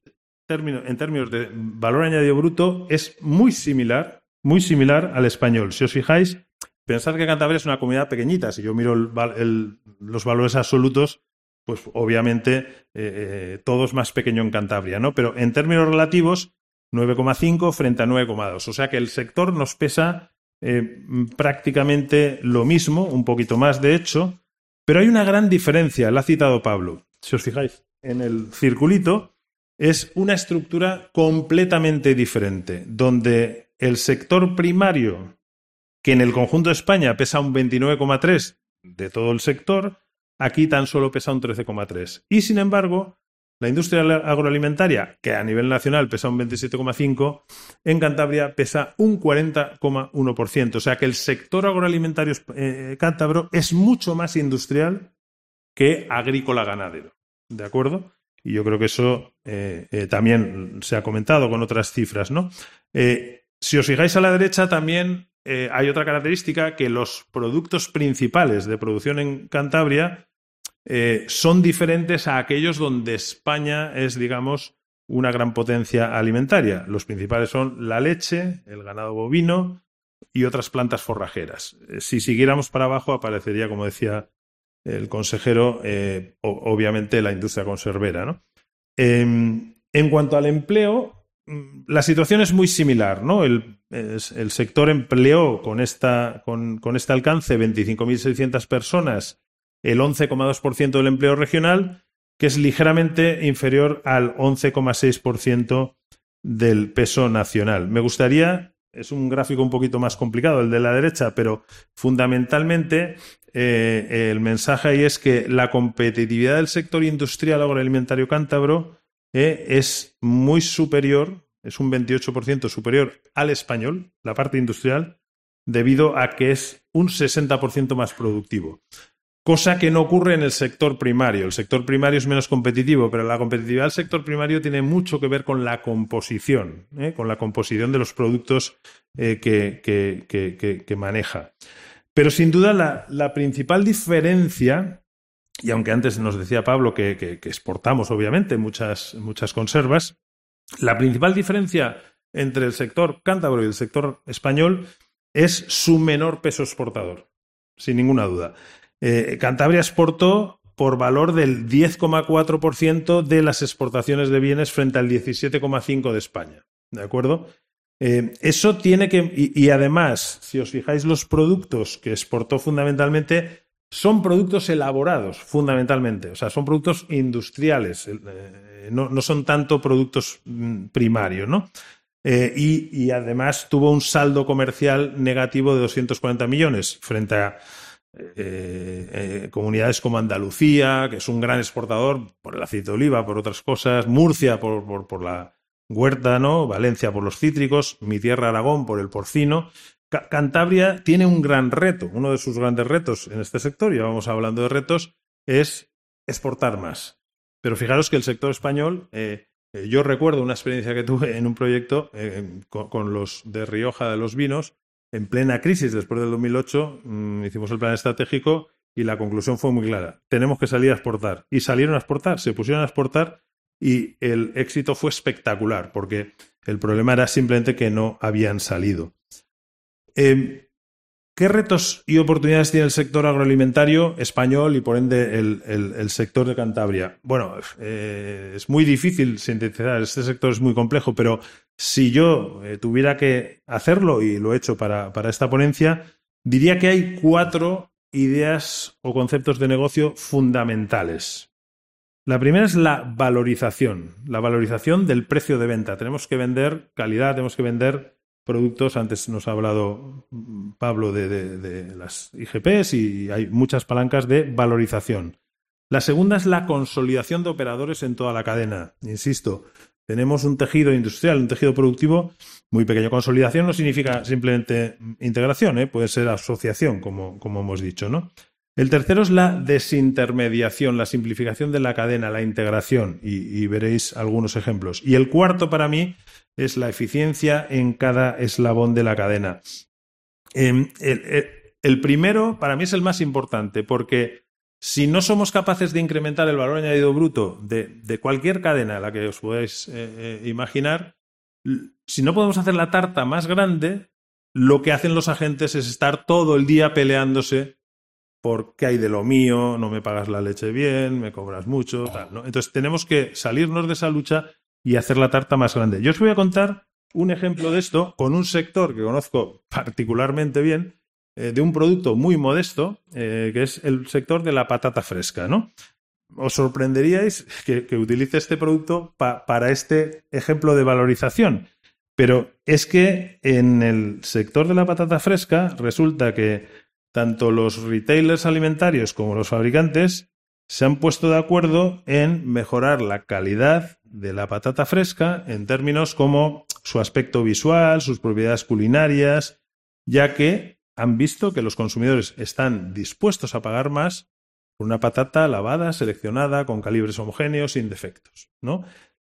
en términos de valor añadido bruto, es muy similar, muy similar al español. Si os fijáis, pensad que Cantabria es una comunidad pequeñita. Si yo miro el, el, los valores absolutos, pues obviamente eh, eh, todo es más pequeño en Cantabria, ¿no? Pero en términos relativos, nueve coma cinco frente a nueve coma dos. O sea que el sector nos pesa eh, prácticamente lo mismo, un poquito más de hecho, pero hay una gran diferencia, la ha citado Pablo. Si os fijáis en el circulito, es una estructura completamente diferente, donde el sector primario, que en el conjunto de España pesa un veintinueve coma tres de todo el sector, aquí tan solo pesa un trece coma tres. Y sin embargo, la industria agroalimentaria, que a nivel nacional pesa un veintisiete coma cinco, en Cantabria pesa un cuarenta coma uno por ciento. O sea que el sector agroalimentario eh, cántabro es mucho más industrial que agrícola-ganadero. ¿De acuerdo? Y yo creo que eso eh, eh, también se ha comentado con otras cifras, ¿no? Eh, si os fijáis a la derecha también eh, hay otra característica, que los productos principales de producción en Cantabria eh, son diferentes a aquellos donde España es, digamos, una gran potencia alimentaria. Los principales son la leche, el ganado bovino y otras plantas forrajeras. Eh, si siguiéramos para abajo aparecería, como decía el consejero, eh, obviamente la industria conservera, ¿no? Eh, en cuanto al empleo, la situación es muy similar, ¿no? El, el sector empleó con, esta, con, con este alcance veinticinco mil seiscientas personas, el once coma dos por ciento del empleo regional, que es ligeramente inferior al once coma seis por ciento del peso nacional. Me gustaría, es un gráfico un poquito más complicado el de la derecha, pero fundamentalmente eh, el mensaje ahí es que la competitividad del sector industrial agroalimentario cántabro eh, es muy superior, es un veintiocho por ciento superior al español, la parte industrial, debido a que es un sesenta por ciento más productivo. Cosa que no ocurre en el sector primario. El sector primario es menos competitivo, pero la competitividad del sector primario tiene mucho que ver con la composición, ¿eh? con la composición de los productos eh, que, que, que, que, que maneja. Pero sin duda la, la principal diferencia, y aunque antes nos decía Pablo que, que, que exportamos obviamente muchas, muchas conservas, la principal diferencia entre el sector cántabro y el sector español es su menor peso exportador, sin ninguna duda. Eh, Cantabria exportó por valor del diez coma cuatro por ciento de las exportaciones de bienes frente al diecisiete coma cinco por ciento de España. ¿De acuerdo? Eh, eso tiene que... Y, y además, si os fijáis, los productos que exportó fundamentalmente son productos elaborados, fundamentalmente. O sea, son productos industriales. Eh, no, no son tanto productos mm, primarios, ¿no? Eh, y, y además tuvo un saldo comercial negativo de doscientos cuarenta millones frente a Eh, eh, comunidades como Andalucía, que es un gran exportador por el aceite de oliva, por otras cosas, Murcia por, por, por la huerta, ¿no? Valencia por los cítricos, mi tierra Aragón por el porcino. C- Cantabria tiene un gran reto, uno de sus grandes retos en este sector, ya vamos hablando de retos, es exportar más. Pero fijaros que el sector español, eh, eh, yo recuerdo una experiencia que tuve en un proyecto eh, con, con los de Rioja de los vinos. En plena crisis, después del dos mil ocho, mmm, hicimos el plan estratégico y la conclusión fue muy clara. Tenemos que salir a exportar. Y salieron a exportar, se pusieron a exportar y el éxito fue espectacular porque el problema era simplemente que no habían salido. Eh, ¿Qué retos y oportunidades tiene el sector agroalimentario español y por ende el, el, el sector de Cantabria? Bueno, eh, es muy difícil sintetizar, este sector es muy complejo, pero si yo eh, tuviera que hacerlo, y lo he hecho para, para esta ponencia, diría que hay cuatro ideas o conceptos de negocio fundamentales. La primera es la valorización, la valorización del precio de venta. Tenemos que vender calidad, tenemos que vender productos. Antes nos ha hablado Pablo de, de, de las I G Ps y hay muchas palancas de valorización. La segunda es la consolidación de operadores en toda la cadena. Insisto, tenemos un tejido industrial, un tejido productivo muy pequeño. Consolidación no significa simplemente integración, ¿eh? Puede ser asociación, como, como hemos dicho, ¿no? El tercero es la desintermediación, la simplificación de la cadena, la integración, y, y veréis algunos ejemplos. Y el cuarto para mí es la eficiencia en cada eslabón de la cadena. Eh, el, el, el primero para mí es el más importante, porque si no somos capaces de incrementar el valor añadido bruto de, de cualquier cadena a la que os podáis eh, eh, imaginar, si no podemos hacer la tarta más grande, lo que hacen los agentes es estar todo el día peleándose por qué hay de lo mío, no me pagas la leche bien, me cobras mucho, tal, ¿no? Entonces tenemos que salirnos de esa lucha y hacer la tarta más grande. Yo os voy a contar un ejemplo de esto con un sector que conozco particularmente bien, eh, de un producto muy modesto, eh, que es el sector de la patata fresca, ¿no? Os sorprenderíais que, que utilice este producto pa, para este ejemplo de valorización, pero es que en el sector de la patata fresca resulta que tanto los retailers alimentarios como los fabricantes se han puesto de acuerdo en mejorar la calidad de la patata fresca en términos como su aspecto visual, sus propiedades culinarias, ya que han visto que los consumidores están dispuestos a pagar más por una patata lavada, seleccionada, con calibres homogéneos, sin defectos, ¿no?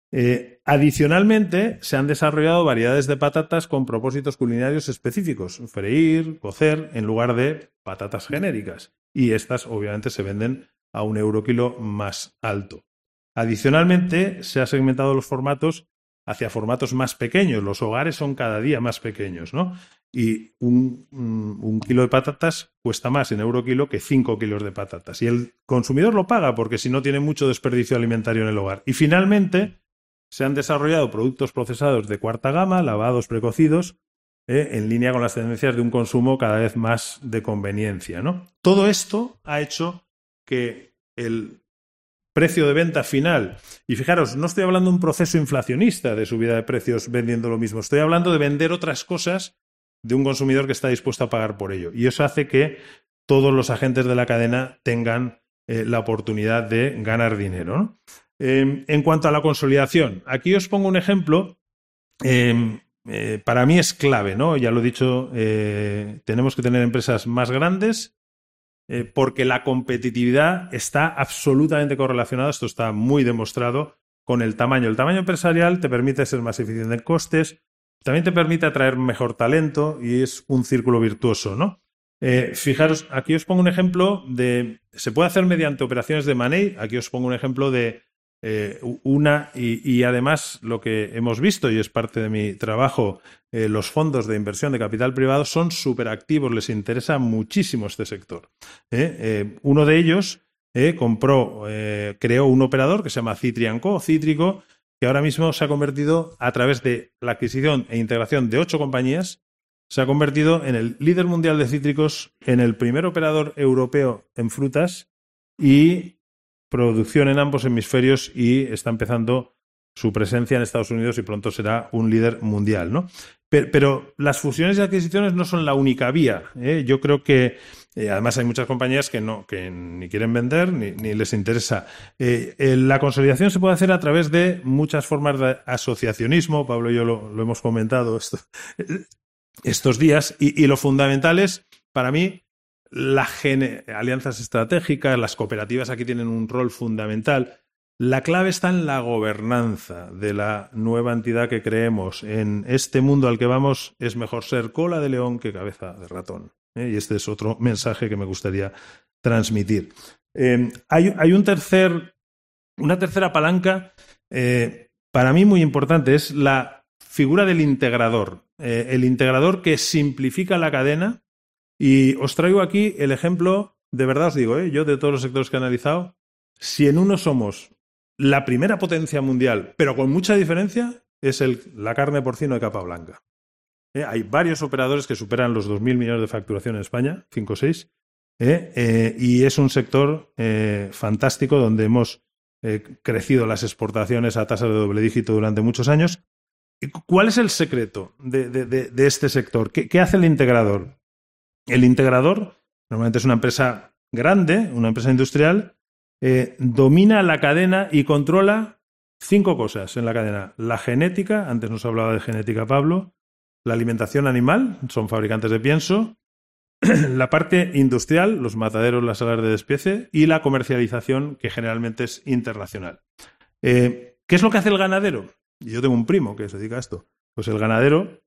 Eh, adicionalmente, se han desarrollado variedades de patatas con propósitos culinarios específicos, freír, cocer, en lugar de patatas genéricas. Y estas, obviamente, se venden a un euro kilo más alto. Adicionalmente, se han segmentado los formatos hacia formatos más pequeños. Los hogares son cada día más pequeños, ¿no? Y un, un, un kilo de patatas cuesta más en euro kilo que cinco kilos de patatas. Y el consumidor lo paga porque si no tiene mucho desperdicio alimentario en el hogar. Y finalmente, se han desarrollado productos procesados de cuarta gama, lavados, precocidos, eh, en línea con las tendencias de un consumo cada vez más de conveniencia, ¿no? Todo esto ha hecho que el precio de venta final, y fijaros, no estoy hablando de un proceso inflacionista de subida de precios vendiendo lo mismo, estoy hablando de vender otras cosas de un consumidor que está dispuesto a pagar por ello. Y eso hace que todos los agentes de la cadena tengan eh, la oportunidad de ganar dinero, ¿no? Eh, en cuanto a la consolidación, aquí os pongo un ejemplo. Eh, eh, para mí es clave, ¿no? Ya lo he dicho, eh, tenemos que tener empresas más grandes eh, porque la competitividad está absolutamente correlacionada, esto está muy demostrado, con el tamaño. El tamaño empresarial te permite ser más eficiente en costes, también te permite atraer mejor talento y es un círculo virtuoso, ¿no? Eh, fijaros, aquí os pongo un ejemplo de... Se puede hacer mediante operaciones de money, aquí os pongo un ejemplo de Eh, una y, y además lo que hemos visto y es parte de mi trabajo, eh, los fondos de inversión de capital privado son súper activos, les interesa muchísimo este sector. Eh, eh, uno de ellos eh, compró, eh, creó un operador que se llama Citri and Co, Cítrico, que ahora mismo se ha convertido a través de la adquisición e integración de ocho compañías, se ha convertido en el líder mundial de cítricos, en el primer operador europeo en frutas y producción en ambos hemisferios y está empezando su presencia en Estados Unidos y pronto será un líder mundial, ¿no? Pero, pero las fusiones y adquisiciones no son la única vía, ¿eh? Yo creo que eh, además hay muchas compañías que no que ni quieren vender ni, ni les interesa. Eh, eh, la consolidación se puede hacer a través de muchas formas de asociacionismo. Pablo y yo lo, lo hemos comentado esto, estos días y, y lo fundamental es, para mí, las alianzas estratégicas, las cooperativas aquí tienen un rol fundamental. La clave está en la gobernanza de la nueva entidad que creemos. En este mundo al que vamos es mejor ser cola de león que cabeza de ratón, ¿eh? Y este es otro mensaje que me gustaría transmitir. Eh, hay, hay un tercer, una tercera palanca eh, para mí muy importante, es la figura del integrador. Eh, el integrador que simplifica la cadena. Y os traigo aquí el ejemplo, de verdad os digo, ¿eh? Yo de todos los sectores que he analizado, si en uno somos la primera potencia mundial, pero con mucha diferencia, es el, la carne porcino de capa blanca. ¿Eh? Hay varios operadores que superan los dos mil millones de facturación en España, cinco o seis, ¿eh? Eh, y es un sector eh, fantástico donde hemos eh, crecido las exportaciones a tasas de doble dígito durante muchos años. ¿Cuál es el secreto de, de, de, de este sector? ¿Qué, qué hace el integrador? El integrador normalmente es una empresa grande, una empresa industrial, eh, domina la cadena y controla cinco cosas en la cadena. La genética, antes nos hablaba de genética Pablo, la alimentación animal, son fabricantes de pienso, la parte industrial, los mataderos, las salas de despiece, y la comercialización, que generalmente es internacional. Eh, ¿Qué es lo que hace el ganadero? Yo tengo un primo que se dedica a esto. Pues el ganadero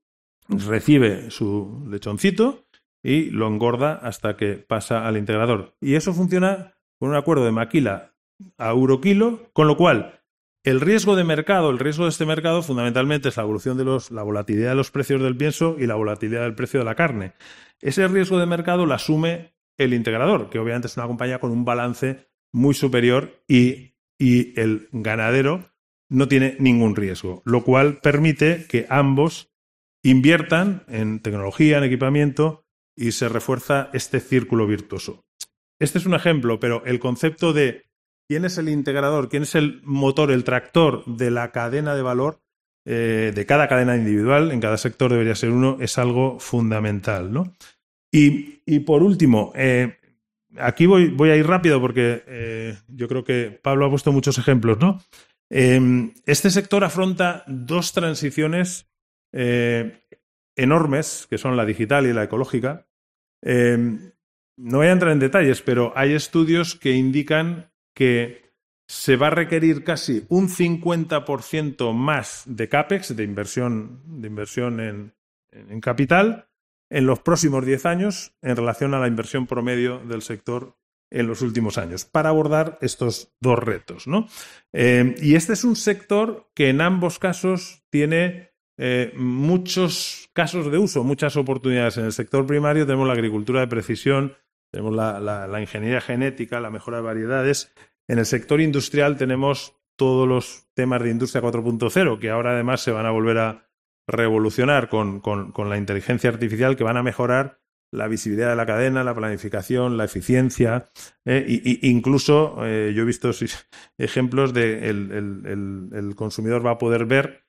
recibe su lechoncito y lo engorda hasta que pasa al integrador. Y eso funciona con un acuerdo de maquila a euro kilo, con lo cual el riesgo de mercado, el riesgo de este mercado fundamentalmente es la evolución de los, la volatilidad de los precios del pienso y la volatilidad del precio de la carne. Ese riesgo de mercado lo asume el integrador, que obviamente es una compañía con un balance muy superior y, y el ganadero no tiene ningún riesgo, lo cual permite que ambos inviertan en tecnología, en equipamiento y se refuerza este círculo virtuoso. Este es un ejemplo, pero el concepto de quién es el integrador, quién es el motor, el tractor de la cadena de valor, eh, de cada cadena individual, en cada sector debería ser uno, es algo fundamental, ¿no? Y, y por último, eh, aquí voy, voy a ir rápido porque eh, yo creo que Pablo ha puesto muchos ejemplos, ¿no? Eh, este sector afronta dos transiciones eh, enormes, que son la digital y la ecológica. Eh, no voy a entrar en detalles, pero hay estudios que indican que se va a requerir casi un cincuenta por ciento más de CAPEX, de inversión, de inversión en, en capital, en los próximos diez años en relación a la inversión promedio del sector en los últimos años, para abordar estos dos retos, ¿no? Eh, y este es un sector que en ambos casos tiene eh, muchos casos de uso, muchas oportunidades. En el sector primario tenemos la agricultura de precisión, tenemos la, la, la ingeniería genética, la mejora de variedades. En el sector industrial tenemos todos los temas de industria cuatro punto cero, que ahora además se van a volver a revolucionar con, con, con la inteligencia artificial, que van a mejorar la visibilidad de la cadena, la planificación, la eficiencia, eh, y, y incluso eh, yo he visto ejemplos de el, el, el, el consumidor va a poder ver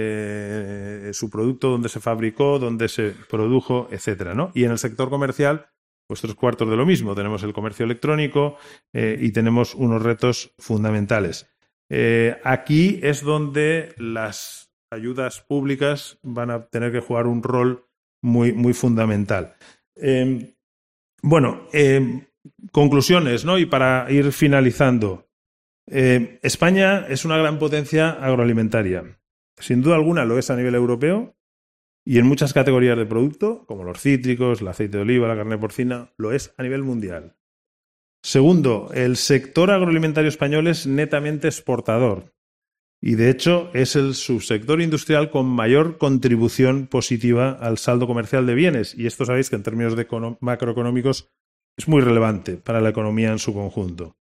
eh, su producto, dónde se fabricó, dónde se produjo, etcétera, ¿no? Y en el sector comercial, pues tres cuartos de lo mismo. Tenemos el comercio electrónico eh, y tenemos unos retos fundamentales. Eh, aquí es donde las ayudas públicas van a tener que jugar un rol muy, muy fundamental. Eh, bueno, eh, conclusiones, ¿no? Y para ir finalizando. Eh, España es una gran potencia agroalimentaria. Sin duda alguna lo es a nivel europeo y en muchas categorías de producto, como los cítricos, el aceite de oliva, la carne porcina, lo es a nivel mundial. Segundo, el sector agroalimentario español es netamente exportador. Y, de hecho, es el subsector industrial con mayor contribución positiva al saldo comercial de bienes. Y esto sabéis que en términos de macroeconómicos es muy relevante para la economía en su conjunto.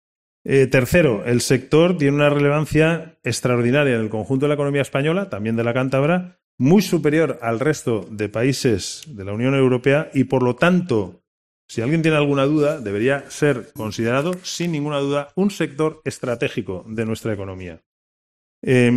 Eh, tercero, el sector tiene una relevancia extraordinaria en el conjunto de la economía española, también de la cántabra, muy superior al resto de países de la Unión Europea y, por lo tanto, si alguien tiene alguna duda, debería ser considerado, sin ninguna duda, un sector estratégico de nuestra economía. Eh,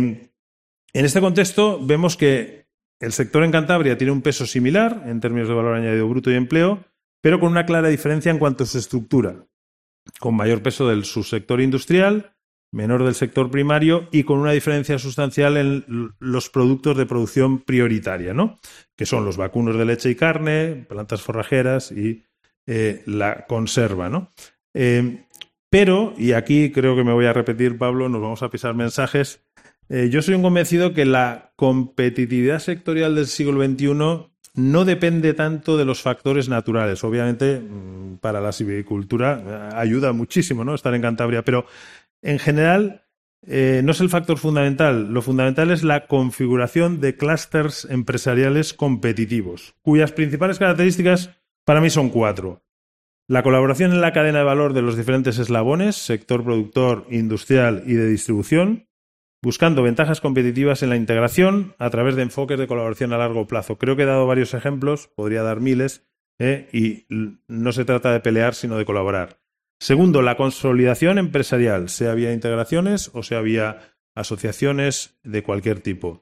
en este contexto vemos que el sector en Cantabria tiene un peso similar en términos de valor añadido bruto y empleo, pero con una clara diferencia en cuanto a su estructura, con mayor peso del subsector industrial, menor del sector primario y con una diferencia sustancial en los productos de producción prioritaria, ¿no? Que son los vacunos de leche y carne, plantas forrajeras y eh, la conserva, ¿no? Eh, pero, y aquí creo que me voy a repetir, Pablo, nos vamos a pisar mensajes. Eh, yo soy un convencido que la competitividad sectorial del siglo veintiuno no depende tanto de los factores naturales. Obviamente, para la silvicultura ayuda muchísimo, ¿no?, estar en Cantabria, pero en general eh, no es el factor fundamental. Lo fundamental es la configuración de clústeres empresariales competitivos, cuyas principales características para mí son cuatro. La colaboración en la cadena de valor de los diferentes eslabones, sector productor, industrial y de distribución, buscando ventajas competitivas en la integración a través de enfoques de colaboración a largo plazo. Creo que he dado varios ejemplos, podría dar miles, eh, y no se trata de pelear, sino de colaborar. Segundo, la consolidación empresarial, sea vía integraciones o sea vía asociaciones de cualquier tipo.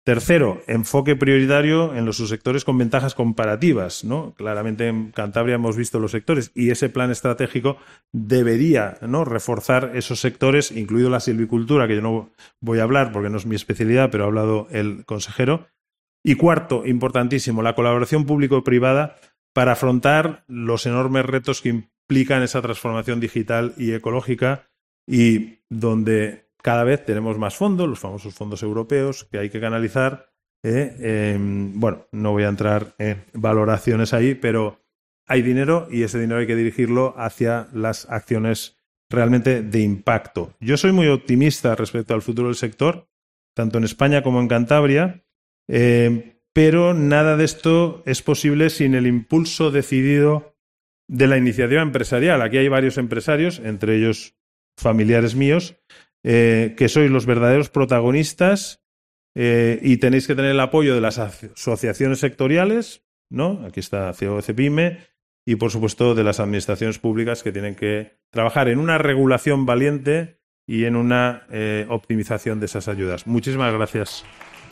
Tercero, enfoque prioritario en los subsectores con ventajas comparativas, ¿no? Claramente en Cantabria hemos visto los sectores y ese plan estratégico debería, ¿no?, reforzar esos sectores, incluido la silvicultura, que yo no voy a hablar porque no es mi especialidad, pero ha hablado el consejero. Y cuarto, importantísimo, la colaboración público-privada para afrontar los enormes retos que implican esa transformación digital y ecológica, y donde cada vez tenemos más fondos, los famosos fondos europeos, que hay que canalizar. Eh, eh, bueno, no voy a entrar en valoraciones ahí, pero hay dinero y ese dinero hay que dirigirlo hacia las acciones realmente de impacto. Yo soy muy optimista respecto al futuro del sector, tanto en España como en Cantabria, eh, pero nada de esto es posible sin el impulso decidido de la iniciativa empresarial. Aquí hay varios empresarios, entre ellos familiares míos, Eh, que sois los verdaderos protagonistas, eh, y tenéis que tener el apoyo de las asociaciones sectoriales, ¿no? Aquí está C E O C P Y M E, y por supuesto de las administraciones públicas, que tienen que trabajar en una regulación valiente y en una eh, optimización de esas ayudas. Muchísimas gracias.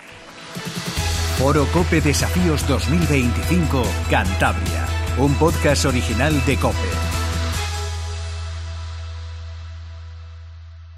Foro COPE Desafíos dos mil veinticinco Cantabria, un podcast original de COPE.